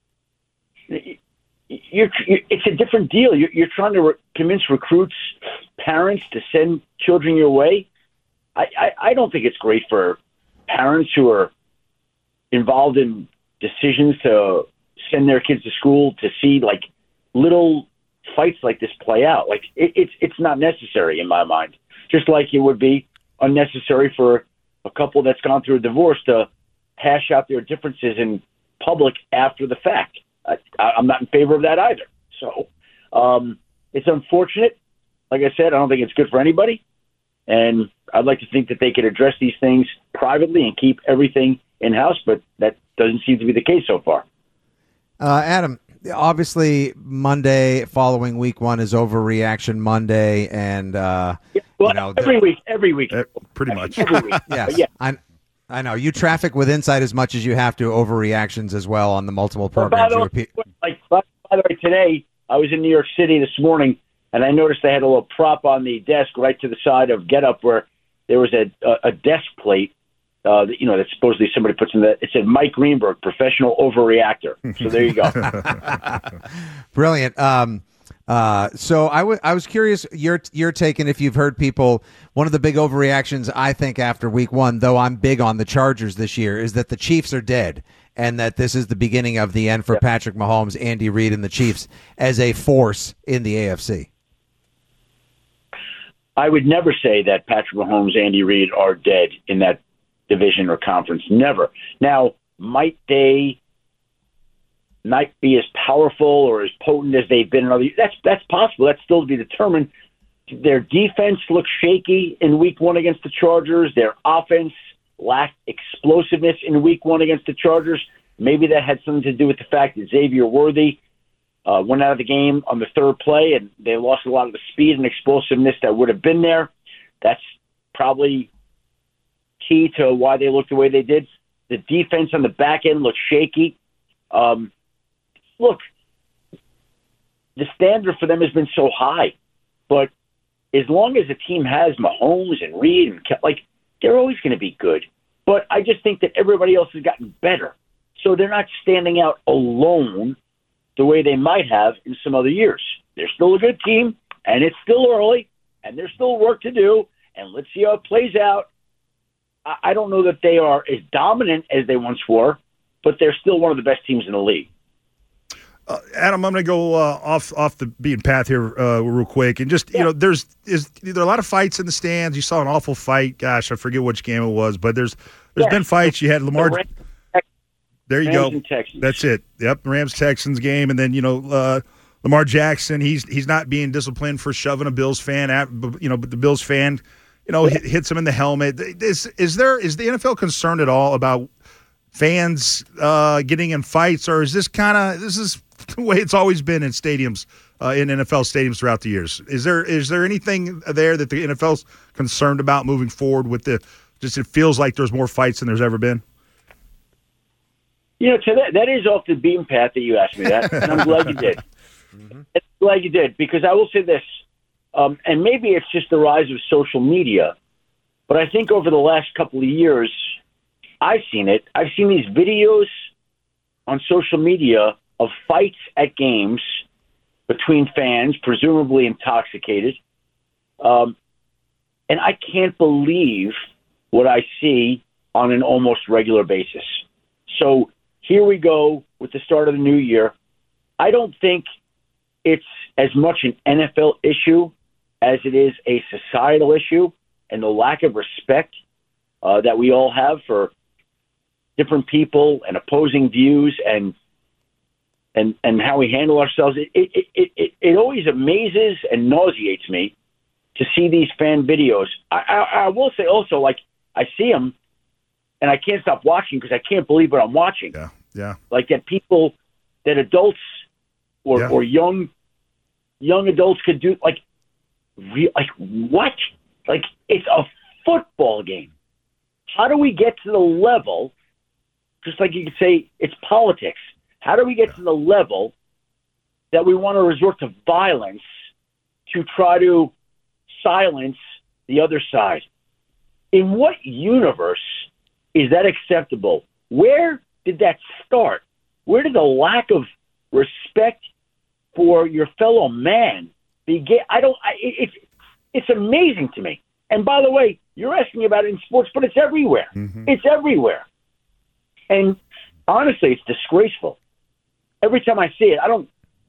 You're, you're, it's a different deal. You're, you're trying to re- convince recruits, parents to send children your way. I, I, I don't think it's great for parents who are involved in decisions to send their kids to school to see like little fights like this play out. Like it, it's it's not necessary in my mind. Just like it would be unnecessary for a couple that's gone through a divorce to hash out their differences in public after the fact. I, I'm not in favor of that either. So um, it's unfortunate. Like I said, I don't think it's good for anybody. And I'd like to think that they could address these things privately and keep everything in-house, but that doesn't seem to be the case so far. Uh, Adam, obviously Monday following week one is Overreaction Monday. and uh, yeah, well, you know, every the, week, every week. Uh, pretty much. Every week. Yes, yeah. I, I know. You traffic with Insight as much as you have to overreactions as well on the multiple programs. Well, by, the way, like, by the way, today I was in New York City this morning, and I noticed they had a little prop on the desk right to the side of Get Up where there was a, a, a desk plate, uh, that, you know, that supposedly somebody puts in the, it said Mike Greenberg, professional overreactor. So there you go. Brilliant. Um, Uh, so I, w- I was curious your your take, and if you've heard people, one of the big overreactions I think after week one, though I'm big on the Chargers this year, is that the Chiefs are dead and that this is the beginning of the end for yep. Patrick Mahomes, Andy Reid, and the Chiefs as a force in the A F C. I would never say that Patrick Mahomes, Andy Reid are dead in that division or conference. Never. Now, might they not be as powerful or as potent as they've been in other years? That's, that's possible. That's still to be determined. Their defense looked shaky in week one against the Chargers. Their offense lacked explosiveness in week one against the Chargers. Maybe that had something to do with the fact that Xavier Worthy uh, went out of the game on the third play, and they lost a lot of the speed and explosiveness that would have been there. That's probably key to why they looked the way they did. The defense on the back end looked shaky. Um, look, the standard for them has been so high, but as long as a team has Mahomes and Reed and like, they're always going to be good. But I just think that everybody else has gotten better, so they're not standing out alone the way they might have in some other years. They're still a good team, and it's still early, and there's still work to do, and let's see how it plays out. I, I don't know that they are as dominant as they once were, but they're still one of the best teams in the league. Uh, Adam, I'm going to go uh, off off the beaten path here uh, real quick, and just yeah. you know, there's is there are a lot of fights in the stands. You saw an awful fight. Gosh, I forget which game it was, but there's there's yeah. been fights. You had Lamar. The Rams, there you Rams go. And Texans. That's it. Yep, Rams Texans game, and then you know uh, Lamar Jackson. He's he's not being disciplined for shoving a Bills fan at you know, but the Bills fan you know hit, hits him in the helmet. Is is there is the N F L concerned at all about fans uh, getting in fights, or is this kind of this is the way it's always been in stadiums, uh, in N F L stadiums throughout the years? Is there is there anything there that the N F L's concerned about moving forward with the? Just it feels like there's more fights than there's ever been. You know, so that that is off the beaten path that you asked me that, and I'm glad you did. Mm-hmm. I'm glad you did, because I will say this, um, and maybe it's just the rise of social media, but I think over the last couple of years, I've seen it. I've seen these videos on social media of fights at games between fans, presumably intoxicated. Um, and I can't believe what I see on an almost regular basis. So here we go with the start of the new year. I don't think it's as much an N F L issue as it is a societal issue, and the lack of respect uh, that we all have for different people and opposing views and and and how we handle ourselves. It it, it, it, it always amazes and nauseates me to see these fan videos. I, I, I will say also, like, I see them, and I can't stop watching because I can't believe what I'm watching. Yeah, yeah. Like that people, that adults or, Yeah. or young young adults could do, like, re, like what? Like, it's a football game. How do we get to the level, just like you could say it's politics, how do we get to the level that we want to resort to violence to try to silence the other side? In what universe is that acceptable? Where did that start? Where did the lack of respect for your fellow man begin? I don't. I, it's it's amazing to me. And by the way, you're asking about it in sports, but it's everywhere. Mm-hmm. It's everywhere. And honestly, it's disgraceful. Every time I see it, I don't.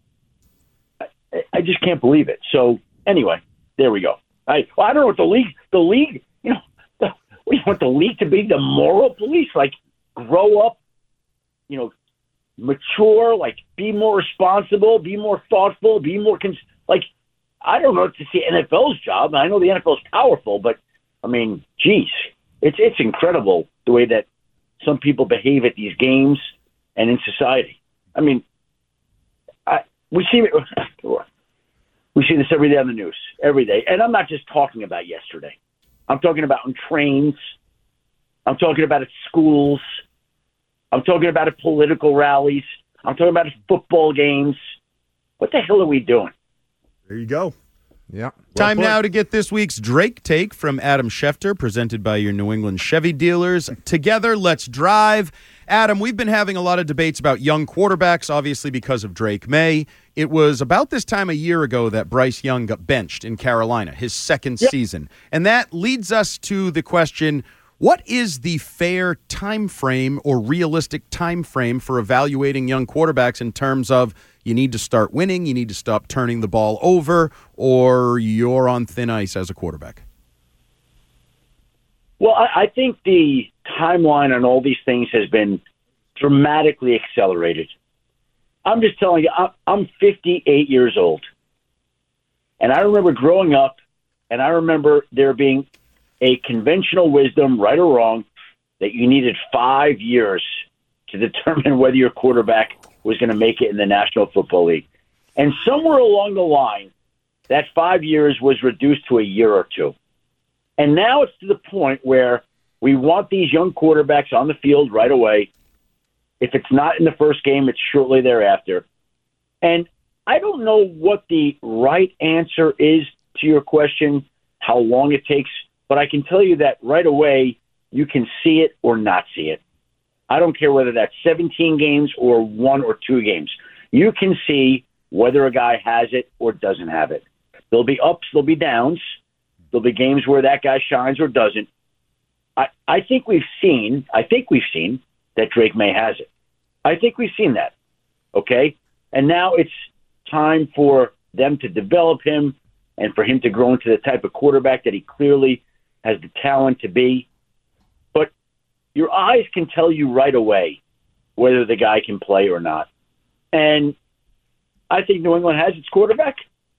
I, I just can't believe it. So anyway, there we go. I well, I don't know what the league. The league, you know, the, we want the league to be the moral police. Like, grow up, you know, mature. Like, be more responsible. Be more thoughtful. Be more cons- like. I don't know to see N F L's job. I know the N F L is powerful, but I mean, geez, it's it's incredible the way that some people behave at these games and in society. I mean, I, we see we see this every day on the news, every day, and I'm not just talking about yesterday. I'm talking about on trains. I'm talking about at schools. I'm talking about at political rallies. I'm talking about at football games. What the hell are we doing? There you go. Yeah. Time now to get this week's Drake Take from Adam Schefter, presented by your New England Chevy dealers. Together, let's drive. Adam, we've been having a lot of debates about young quarterbacks, obviously because of Drake May. It was about this time a year ago that Bryce Young got benched in Carolina, his second yep. season. And that leads us to the question, what is the fair time frame or realistic time frame for evaluating young quarterbacks in terms of you need to start winning, you need to stop turning the ball over, or you're on thin ice as a quarterback? Well, I, I think the timeline on all these things has been dramatically accelerated. I'm just telling you, I'm fifty-eight years old. And I remember growing up, and I remember there being a conventional wisdom, right or wrong, that you needed five years to determine whether your quarterback was going to make it in the National Football League. And somewhere along the line, that five years was reduced to a year or two. And now it's to the point where we want these young quarterbacks on the field right away. If it's not in the first game, it's shortly thereafter. And I don't know what the right answer is to your question, how long it takes, but I can tell you that right away you can see it or not see it. I don't care whether that's seventeen games or one or two games. You can see whether a guy has it or doesn't have it. There'll be ups, there'll be downs. There'll be games where that guy shines or doesn't. I, I think we've seen, I think we've seen that Drake May has it. I think we've seen that. Okay? And now it's time for them to develop him and for him to grow into the type of quarterback that he clearly has the talent to be. But your eyes can tell you right away whether the guy can play or not. And I think New England has its quarterback.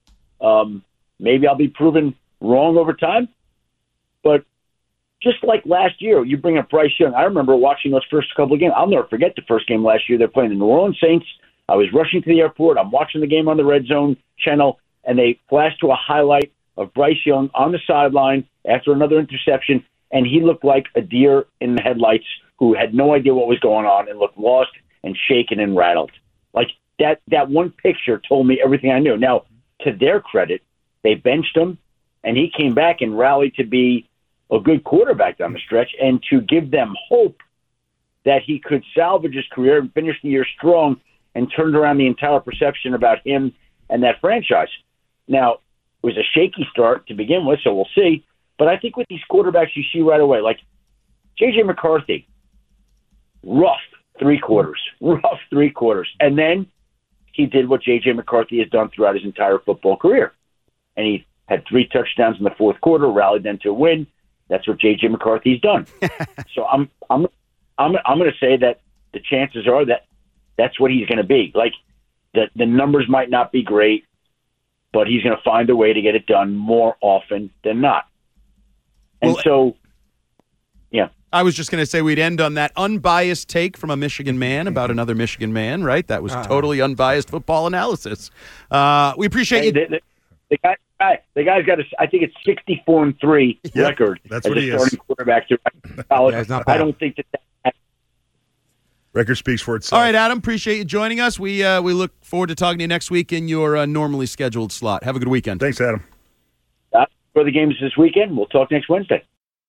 Um, maybe I'll be proven wrong over time. But just like last year, you bring up Bryce Young. I remember watching those first couple of games. I'll never forget the first game last year. They're playing the New Orleans Saints. I was rushing to the airport. I'm watching the game on the Red Zone channel, and they flashed to a highlight of Bryce Young on the sideline after another interception, and he looked like a deer in the headlights who had no idea what was going on and looked lost and shaken and rattled. Like, that, that one picture told me everything I knew. Now, to their credit, they benched him, and he came back and rallied to be a good quarterback down the stretch and to give them hope that he could salvage his career and finish the year strong and turned around the entire perception about him and that franchise. Now, it was a shaky start to begin with, so we'll see. But I think with these quarterbacks, you see right away, like J J McCarthy, rough three quarters, rough three quarters. And then he did what J J McCarthy has done throughout his entire football career. And he had three touchdowns in the fourth quarter, rallied them to a win. That's what J J McCarthy's done. So I'm I'm I'm I'm going to say that the chances are that that's what he's going to be. Like the the numbers might not be great, but he's going to find a way to get it done more often than not. And well, so, yeah. I was just going to say we'd end on that unbiased take from a Michigan man about another Michigan man, right? That was uh, totally unbiased football analysis. Uh, we appreciate hey, you. The, the, the, guy, guy, the guy's got a, I think it's sixty-four and three yep, record that's as what a he starting is. quarterback to college. Yeah, not bad. I don't think that that record speaks for itself. All right, Adam, appreciate you joining us. We uh, we look forward to talking to you next week in your uh, normally scheduled slot. Have a good weekend. Thanks, Adam. Uh, for the games this weekend, we'll talk next Wednesday.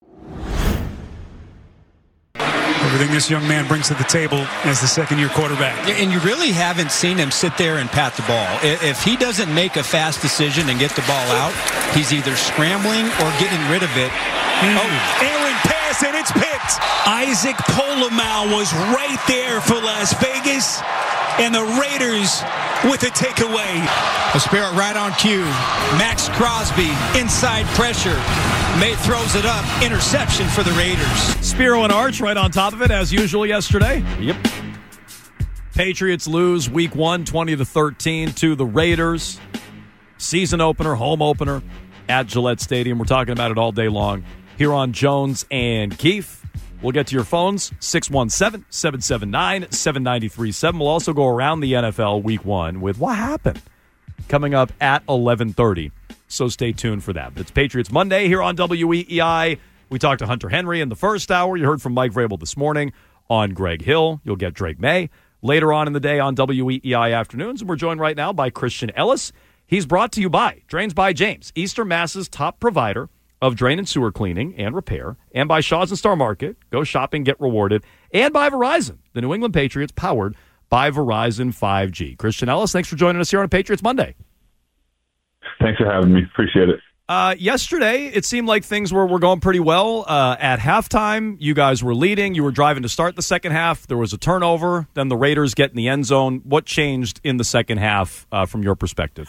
Everything this young man brings to the table as the second-year quarterback. And you really haven't seen him sit there and pat the ball. If he doesn't make a fast decision and get the ball out, he's either scrambling or getting rid of it. Mm. Oh, Aaron pass, and it's picked. Isaac Polamalu was right there for Las Vegas, and the Raiders with a takeaway. A spirit right on cue. Max Crosby, inside pressure. May throws it up. Interception for the Raiders. Spiro and Arch right on top of it, as usual yesterday. Yep. Patriots lose week one, twenty to thirteen to the Raiders. Season opener, home opener at Gillette Stadium. We're talking about it all day long here on Jones and Keefe. We'll get to your phones, six one seven, seven seven nine, seven nine three seven. We'll also go around the N F L week one with what happened coming up at eleven thirty. So stay tuned for that. It's Patriots Monday here on W E E I. We talked to Hunter Henry in the first hour. You heard from Mike Vrabel this morning on Greg Hill. You'll get Drake May later on in the day on W E E I Afternoons. And we're joined right now by Christian Ellis. He's brought to you by Drains by James, Eastern Mass's top provider of drain and sewer cleaning and repair, and by Shaw's and Star Market. Go shopping, get rewarded. And by Verizon, the New England Patriots powered by Verizon five G. Christian Ellis, thanks for joining us here on Patriots Monday. Thanks for having me. Appreciate it. Uh, yesterday, it seemed like things were, were going pretty well. Uh, at halftime, you guys were leading. You were driving to start the second half. There was a turnover. Then the Raiders get in the end zone. What changed in the second half uh, from your perspective?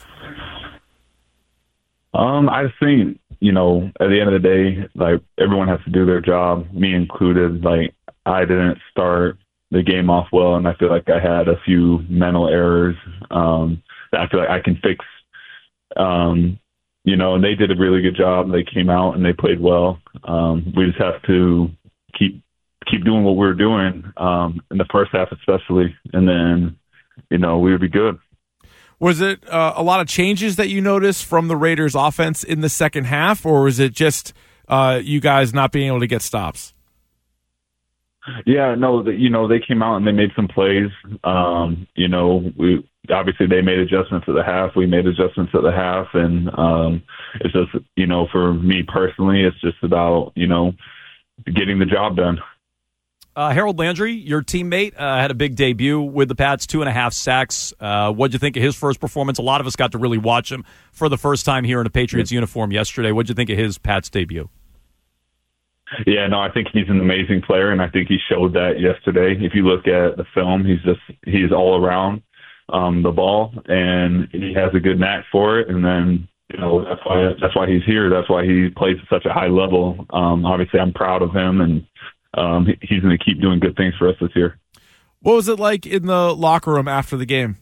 Um, I think, you know, at the end of the day, like, everyone has to do their job, me included. Like, I didn't start the game off well, and I feel like I had a few mental errors um, that I feel like I can fix. Um, you know, and they did a really good job. They came out and they played well. Um, we just have to keep keep doing what we were doing um, in the first half, especially, and then, you know, we would be good. Was it uh, a lot of changes that you noticed from the Raiders' offense in the second half, or was it just uh, you guys not being able to get stops? Yeah, no, the, you know, they came out and they made some plays. Um, you know, we obviously they made adjustments at the half. We made adjustments at the half, and um, it's just, you know, for me personally, it's just about, you know, getting the job done. Uh, Harold Landry, your teammate, uh, had a big debut with the Pats, two and a half sacks. Uh, what'd you think of his first performance? A lot of us got to really watch him for the first time here in a Patriots yeah. uniform yesterday. What'd you think of his Pats debut? Yeah, no, I think he's an amazing player, and I think he showed that yesterday. If you look at the film, he's just he's all around um, the ball, and he has a good knack for it. And then, you know, that's why that's why he's here. That's why he plays at such a high level. Um, obviously, I'm proud of him, and um, he's going to keep doing good things for us this year. What was it like in the locker room after the game?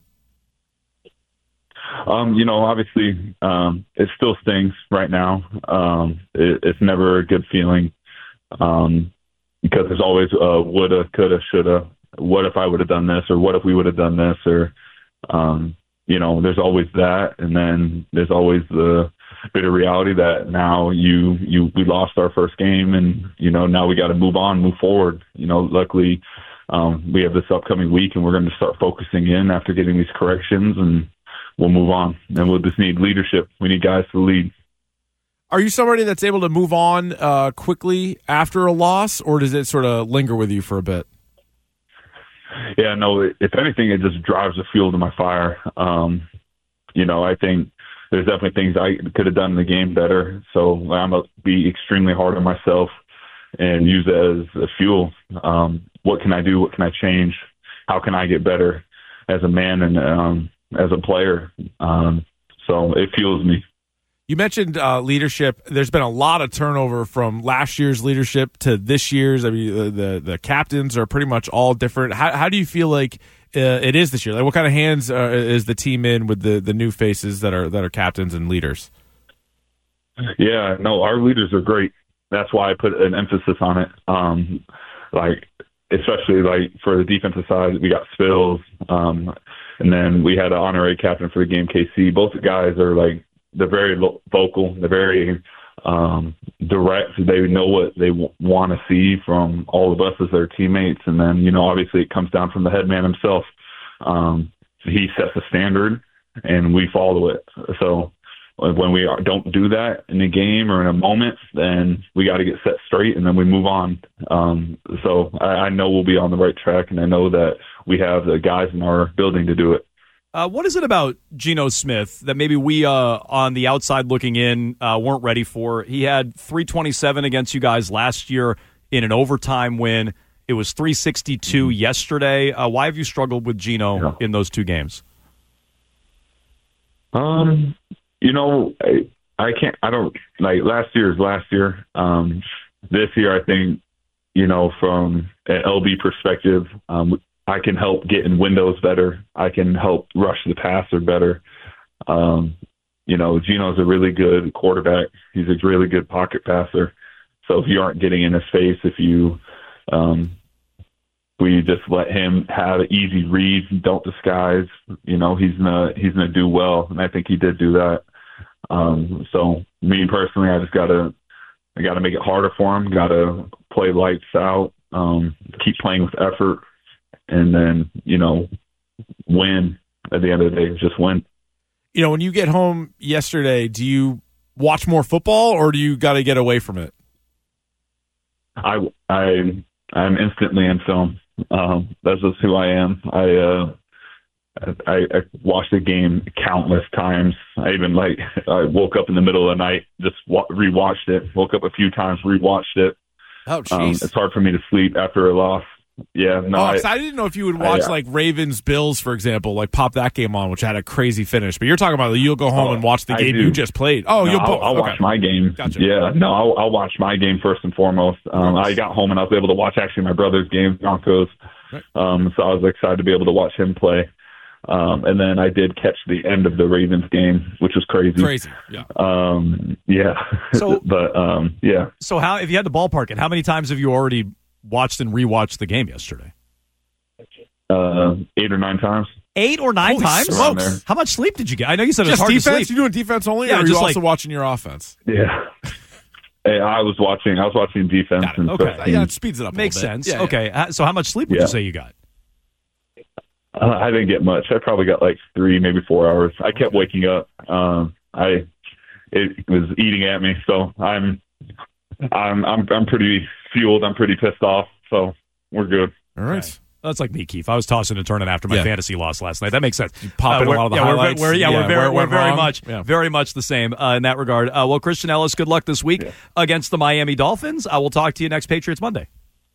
Um, you know, obviously, um, it still stings right now. Um, it, it's never a good feeling. Um, because there's always a woulda, coulda, shoulda. What if I would have done this, or what if we would have done this, or um, you know, there's always that, and then there's always the bitter reality that now you you we lost our first game, and you know now we got to move on, move forward. You know, luckily um, we have this upcoming week, and we're going to start focusing in after getting these corrections, and we'll move on. And we'll just need leadership. We need guys to lead. Are you somebody that's able to move on uh, quickly after a loss, or does it sort of linger with you for a bit? Yeah, no, if anything, it just drives the fuel to my fire. Um, you know, I think there's definitely things I could have done in the game better. So I'm going to be extremely hard on myself and use it as a fuel. Um, what can I do? What can I change? How can I get better as a man? And, um, as a player. Um, so it fuels me. You mentioned uh, leadership. There's been a lot of turnover from last year's leadership to this year's. I mean, the the, the captains are pretty much all different. How, how do you feel like uh, it is this year? Like, what kind of hands uh, is the team in with the, the new faces that are that are captains and leaders? Yeah, no, our leaders are great. That's why I put an emphasis on it. Um, like, especially like for the defensive side, we got Spills, um, and then we had an honorary captain for the game, K C. Both the guys are like, they're very vocal. They're very um, direct. They know what they w- want to see from all of us as their teammates. And then, you know, obviously it comes down from the head man himself. Um, he sets the standard, and we follow it. So when we are, don't do that in a game or in a moment, then we got to get set straight, and then we move on. Um, so I, I know we'll be on the right track, and I know that we have the guys in our building to do it. Uh, what is it about Geno Smith that maybe we uh, on the outside looking in uh, weren't ready for? He had three twenty-seven against you guys last year in an overtime win. It was three sixty-two mm-hmm. yesterday. Uh, why have you struggled with Geno yeah. in those two games? Um, you know, I, I can't. I don't like last year's last year. Um, this year, I think, you know, from an L B perspective, um, I can help get in windows better. I can help rush the passer better. Um, you know, Geno's a really good quarterback. He's a really good pocket passer. So if you aren't getting in his face, if you um, we just let him have easy reads and don't disguise, you know, he's gonna he's gonna do well, and I think he did do that. Um, so me personally, I just gotta I gotta make it harder for him. Gotta play lights out. Um, keep playing with effort. And then, you know, win at the end of the day, just win. You know, when you get home yesterday, do you watch more football, or do you got to get away from it? I, I, I'm instantly in film. Um, that's just who I am. I, uh, I, I watched the game countless times. I even like, I woke up in the middle of the night, just wa- rewatched it, woke up a few times, rewatched it. Oh, jeez. Um, it's hard for me to sleep after a loss. Yeah, no. Oh, I, I didn't know if you would watch I, like Ravens Bills, for example, like pop that game on, which had a crazy finish. But you're talking about you'll go home oh, and watch the I game do. you just played. Oh, no, you'll. I'll, I'll okay. watch my game. Gotcha. Yeah, no, I'll, I'll watch my game first and foremost. Um, I got home and I was able to watch actually my brother's game, Broncos. Right. Um, so I was excited to be able to watch him play. Um, and then I did catch the end of the Ravens game, which was crazy. Crazy, yeah. Um, yeah. So, but um, yeah. So how, if you had to ballpark it, how many times have you already watched and rewatched the game yesterday? Uh, eight or nine times. Eight or nine Holy times? smokes. How much sleep did you get? I know you said Just it's hard defense? to sleep. You doing defense only, Yeah, or are you just also like- watching your offense? Yeah. Hey, I was watching. I was watching defense. And Okay. special Yeah, it teams. speeds it up. Makes a little bit. sense. Yeah, yeah. Okay. Uh, So how much sleep would Yeah. you say you got? Uh, I didn't get much. I probably got like three, maybe four hours. I kept waking up. Um, I it was eating at me, so I'm I'm I'm I'm pretty fueled. I'm pretty pissed off. So we're good. All right. Okay. That's like me, Keith. I was tossing and turning after my Yeah. fantasy loss last night. That makes sense. pop in a we're- lot of the yeah, we're- highlights. We're, yeah, Yeah, we're very, where it we're went very wrong. much, Yeah. very much the same uh, in that regard. Uh, well, Christian Ellis, good luck this week Yeah. against the Miami Dolphins. I will talk to you next Patriots Monday.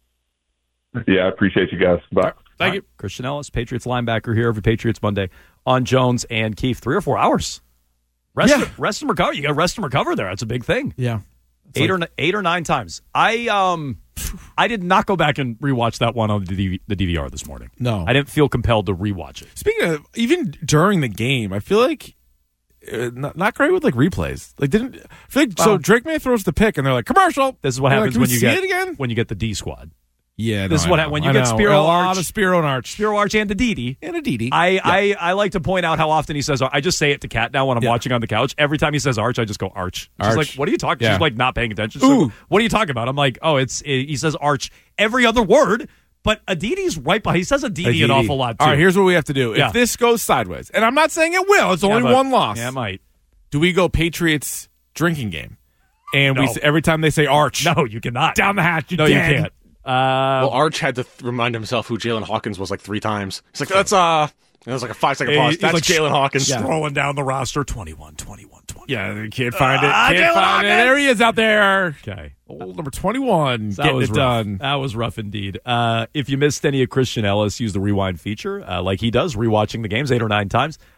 Yeah, I appreciate you guys. Bye. Thank you. Christian Ellis, Patriots linebacker here every Patriots Monday on Jones and Keith. Three or four hours. Rest, Yeah. rest and recover. You got rest and recover there. That's a big thing. Yeah. It's Eight like- or n- eight or nine times. I um, I did not go back and rewatch that one on the, D V- the D V R this morning. No. I didn't feel compelled to rewatch it. Speaking of, even during the game, I feel like uh, not, not great with like replays. Like didn't I feel like so Well- Drake May throws the pick and they're like commercial. This is what They're happens like, when "Can we you see get it again?" when you get the D squad. Yeah, This no, is what I ha- know, when you I get know. Spiro a lot Arch- of Spiro and Arch, Spiro Arch and Aditi. and Aditi. I, Yeah. I, I like to point out how often he says, I just say it to Kat now when I'm Yeah. watching on the couch. Every time he says Arch, I just go Arch. She's Arch. like, what are you talking? Yeah. She's like not paying attention. She's Ooh. like, what are you talking about? I'm like, oh, it's it, he says Arch every other word, but Aditi's right behind. He says Aditi, an Aditi. awful lot too. All right, here's what we have to do. Yeah. If this goes sideways, and I'm not saying it will, it's Yeah, only but- one loss. Yeah, it might. Do we go Patriots drinking game? And we No. s- every time they say Arch, No, you cannot. down the hatch. You're No, you dead. can't. Uh, Well, Arch had to th- remind himself who Jalen Hawkins was like three times. He's like, that's, uh, it was like a five second pause. he's That's like Jalen Hawkins. scrolling down the roster, twenty-one, twenty-one, twenty. Yeah, they can't find it. Ah, Can't Jalen find it. Hawkins! There he is out there. Okay. Old number twenty-one, That getting was it rough. done. That was rough indeed. Uh, if you missed any of Christian Ellis, use the rewind feature uh, like he does, rewatching the games eight or nine times.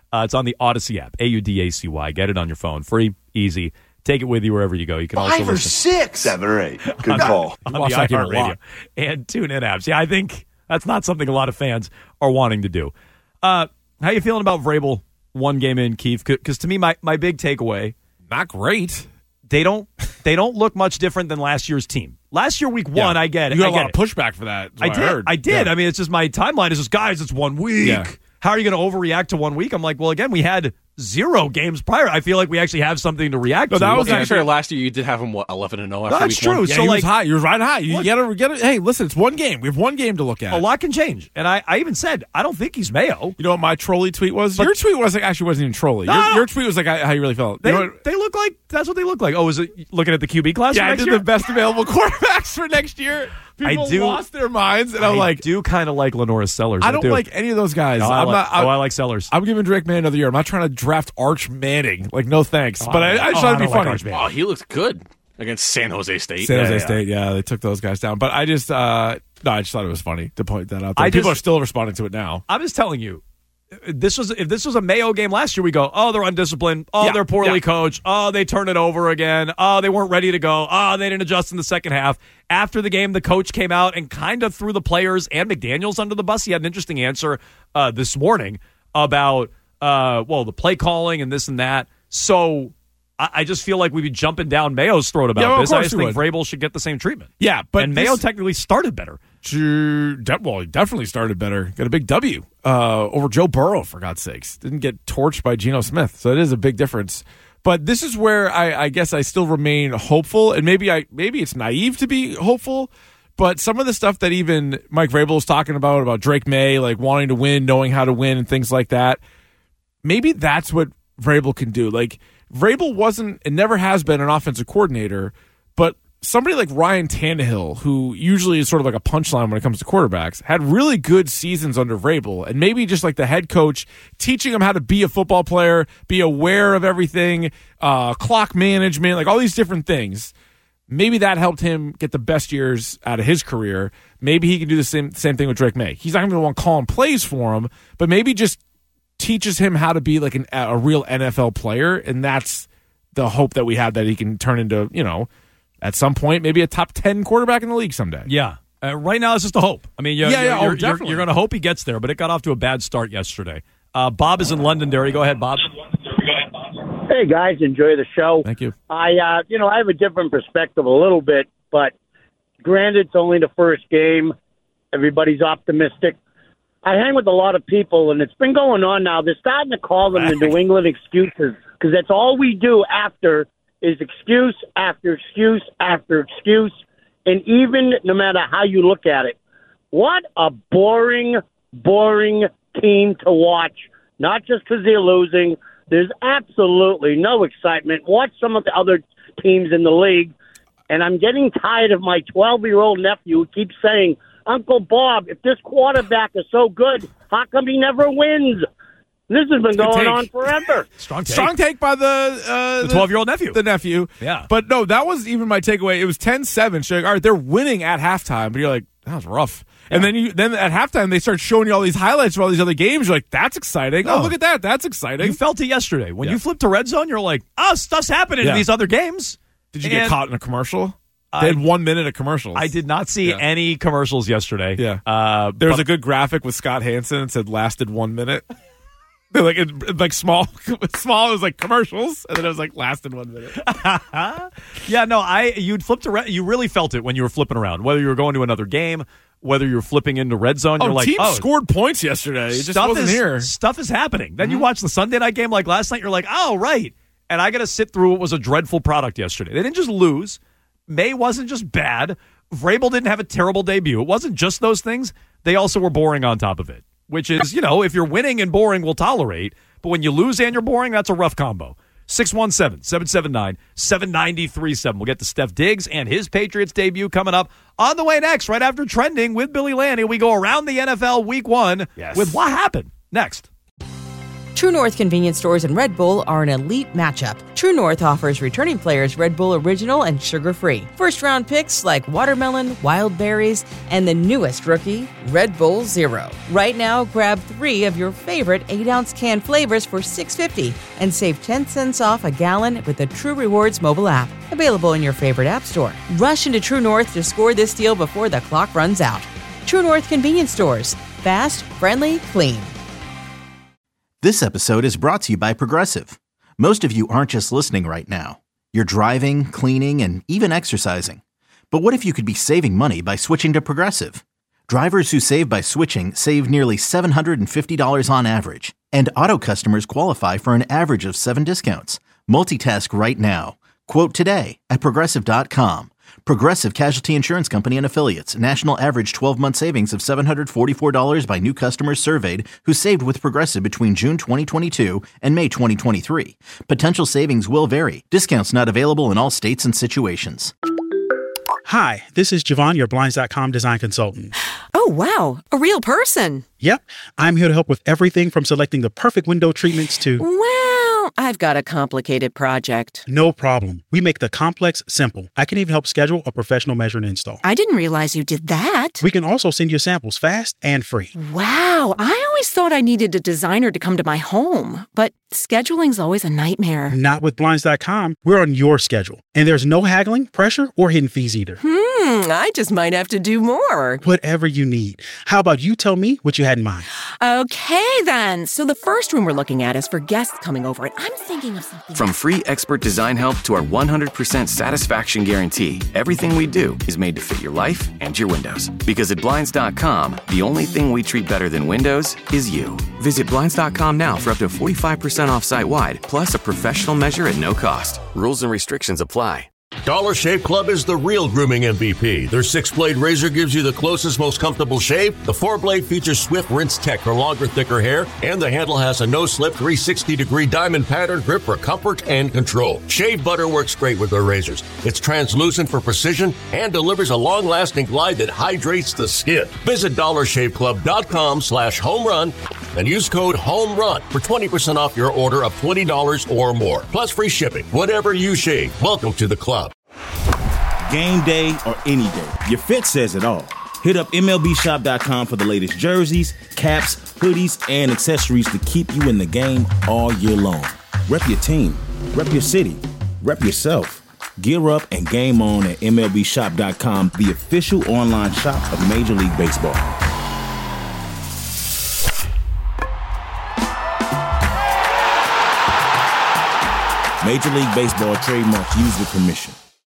Uh, it's on the Odyssey app, A U D A C Y. Get it on your phone. Free, easy. Take it with you wherever you go. You can also Five or listen. six. Seven or eight. Good call. On the iHeartRadio and TuneIn apps. Yeah, I think that's not something a lot of fans are wanting to do. Uh, how you feeling about Vrabel one game in, Keith? Because to me, my, my big takeaway, not great. They don't they don't look much different than last year's team. Last year, week one, Yeah. I get it. You got I a get lot it. of pushback for that. is I what did. heard. I did. Yeah. I mean, it's just my timeline is just, guys, it's one week. Yeah. How are you going to overreact to one week? I'm like, well, again, we had zero games prior. I feel like we actually have something to react No, to. that was And- actually last year. You did have him what eleven and zero. After That's week true. One. Yeah, So, he like- was high. You were right high. You What? gotta get it. Hey, listen, it's one game. We have one game to look at. A lot can change. And I, I even said, I don't think he's Mayo. You know what my trolly tweet was? But- your tweet was like, actually wasn't even trolly. No. Your, your tweet was like how you really felt. They, You know what? they look like, that's what they look like. Oh, is it looking at the Q B class Yeah, for I next did year? the best available quarterbacks for next year. People I do- lost their minds, and I'm I like, do kind of like Lenora Sellers. I don't do. like any of those guys. No, I I'm like, not. oh, I like Sellers. I'm giving Drake May another year. I'm not trying to draft Arch Manning. Like, no thanks. Oh, but I, I oh, just try I to be don't like funny. Arch Manning. Oh, he looks good against San Jose State. San Jose Yeah, yeah. State, yeah, they took those guys down. But I just, uh, no, I just thought it was funny to point that out. There. I People just- are still responding to it now. I'm just telling you, this was if this was a Mayo game last year, we go, oh, they're undisciplined. Oh, Yeah, they're poorly yeah. coached. Oh, they turn it over again. Oh, they weren't ready to go. Oh, they didn't adjust in the second half. After the game, the coach came out and kind of threw the players and McDaniels under the bus. He had an interesting answer uh, this morning about, uh, well, the play calling and this and that. So I, I just feel like we'd be jumping down Mayo's throat about Yeah, well, of this. I course just we think would. Vrabel should get the same treatment. Yeah, but and Mayo this- technically started better. Ju- de- well, he definitely started better. Got a big W uh, over Joe Burrow, for God's sakes. Didn't get torched by Geno Smith. So it is a big difference. But this is where I, I guess I still remain hopeful. And maybe I maybe it's naive to be hopeful. But some of the stuff that even Mike Vrabel is talking about, about Drake May, like wanting to win, knowing how to win, and things like that, maybe that's what Vrabel can do. Like, Vrabel wasn't and never has been an offensive coordinator, but somebody like Ryan Tannehill, who usually is sort of like a punchline when it comes to quarterbacks, had really good seasons under Vrabel. And maybe just like the head coach teaching him how to be a football player, be aware of everything, uh, clock management, like all these different things. Maybe that helped him get the best years out of his career. Maybe he can do the same same thing with Drake May. He's not going to want to call him plays for him, but maybe just teaches him how to be like an, a real N F L player, and that's the hope that we have, that he can turn into, you know, at some point, maybe a top ten quarterback in the league someday. Yeah. Uh, right now, it's just a hope. I mean, you're, Yeah, yeah, you're, oh, you're, you're, definitely. you're going to hope he gets there, but it got off to a bad start yesterday. Uh, Bob is in Londonderry. Go ahead, Bob. Hey guys, enjoy the show. Thank you. I, uh, you know, I have a different perspective a little bit, but granted, it's only the first game. Everybody's optimistic. I hang with a lot of people, and it's been going on now. They're starting to call them the New England excuses, because that's all we do after is excuse after excuse after excuse. And even no matter how you look at it, what a boring, boring team to watch. Not just because they're losing. There's absolutely no excitement. Watch some of the other teams in the league. And I'm getting tired of my twelve-year-old nephew who keeps saying, Uncle Bob, if this quarterback is so good, how come he never wins? This has been Good going take. on forever. Strong take. Strong take by the uh, The twelve-year-old nephew. The nephew. Yeah. But no, that was even my takeaway. It was ten seven. So, like, all right, they're winning at halftime, but you're like, that was rough. And then you then at halftime, they start showing you all these highlights of all these other games. You're like, that's exciting. Oh, Oh. look at that. That's exciting. You felt it yesterday. When Yeah. you flipped to red zone, you're like, oh, stuff's happening Yeah. in these other games. Did you get And caught in a commercial? I- They had one minute of commercials. I did not see Yeah. any commercials yesterday. Yeah. Uh, There was but- a good graphic with Scott Hansen that said lasted one minute. They're like it, like small, small. It was like commercials, and then it was like lasted one minute. yeah, no, I you'd flipped around. You really felt it when you were flipping around, whether you were going to another game, whether you were flipping into red zone. Oh, You're like, teams oh, scored points yesterday. It just stuff wasn't is, here. Stuff is happening. Then you watch the Sunday night game like last night. You're like, oh, right. And I got to sit through what was a dreadful product yesterday. They didn't just lose. May wasn't just bad. Vrabel didn't have a terrible debut. It wasn't just those things. They also were boring on top of it, which is, you know, if you're winning and boring, we'll tolerate. But when you lose and you're boring, that's a rough combo. six one seven, seven seven nine, seven nine three seven. We'll get to Steph Diggs and his Patriots debut coming up on the way next, right after Trending with Billy Lanny. We go around the N F L week one Yes. with what happened next. True North convenience stores and Red Bull are an elite matchup. True North offers returning players Red Bull Original and sugar-free. First-round picks like watermelon, wild berries, and the newest rookie, Red Bull Zero. Right now, grab three of your favorite eight ounce can flavors for six dollars and fifty cents and save ten cents off a gallon with the True Rewards mobile app. Available in your favorite app store. Rush into True North to score this deal before the clock runs out. True North convenience stores. Fast, friendly, clean. This episode is brought to you by Progressive. Most of you aren't just listening right now. You're driving, cleaning, and even exercising. But what if you could be saving money by switching to Progressive? Drivers who save by switching save nearly seven hundred fifty dollars on average. And auto customers qualify for an average of seven discounts. Multitask right now. Quote today at Progressive dot com. Progressive Casualty Insurance Company and Affiliates. National average twelve-month savings of seven hundred forty-four dollars by new customers surveyed who saved with Progressive between June twenty twenty-two and May twenty twenty-three. Potential savings will vary. Discounts not available in all states and situations. Hi, this is Javon, your Blinds dot com design consultant. Oh, wow. A real person. Yep. I'm here to help with everything from selecting the perfect window treatments to... Well, I've got a complicated project. No problem. We make the complex simple. I can even help schedule a professional measure and install. I didn't realize you did that. We can also send you samples fast and free. Wow. I always thought I needed a designer to come to my home, but scheduling's always a nightmare. Not with Blinds dot com. We're on your schedule. And there's no haggling, pressure, or hidden fees either. Hmm, I just might have to do more. Whatever you need. How about you tell me what you had in mind? Okay, then. So the first room we're looking at is for guests coming over, and I'm thinking of something. From free expert design help to our one hundred percent satisfaction guarantee, everything we do is made to fit your life and your windows. Because at Blinds dot com, the only thing we treat better than windows is you. Visit Blinds dot com now for up to forty-five percent off site-wide, plus a professional measure at no cost. Rules and restrictions apply. Dollar Shave Club is the real grooming M V P. Their six-blade razor gives you the closest, most comfortable shave. The four-blade features Swift Rinse Tech for longer, thicker hair. And the handle has a no-slip three hundred sixty degree diamond pattern grip for comfort and control. Shave butter works great with their razors. It's translucent for precision and delivers a long-lasting glide that hydrates the skin. Visit dollar shave club dot com slash home run and use code HOMERUN for twenty percent off your order of twenty dollars or more. Plus free shipping. Whatever you shave, welcome to the club. Game day or any day, your fit says it all. Hit up M L B shop dot com for the latest jerseys, caps, hoodies, and accessories to keep you in the game all year long. Rep your team, rep your city, rep yourself. Gear up and game on at M L B shop dot com, the official online shop of Major League Baseball. Major League Baseball trademarks used with permission.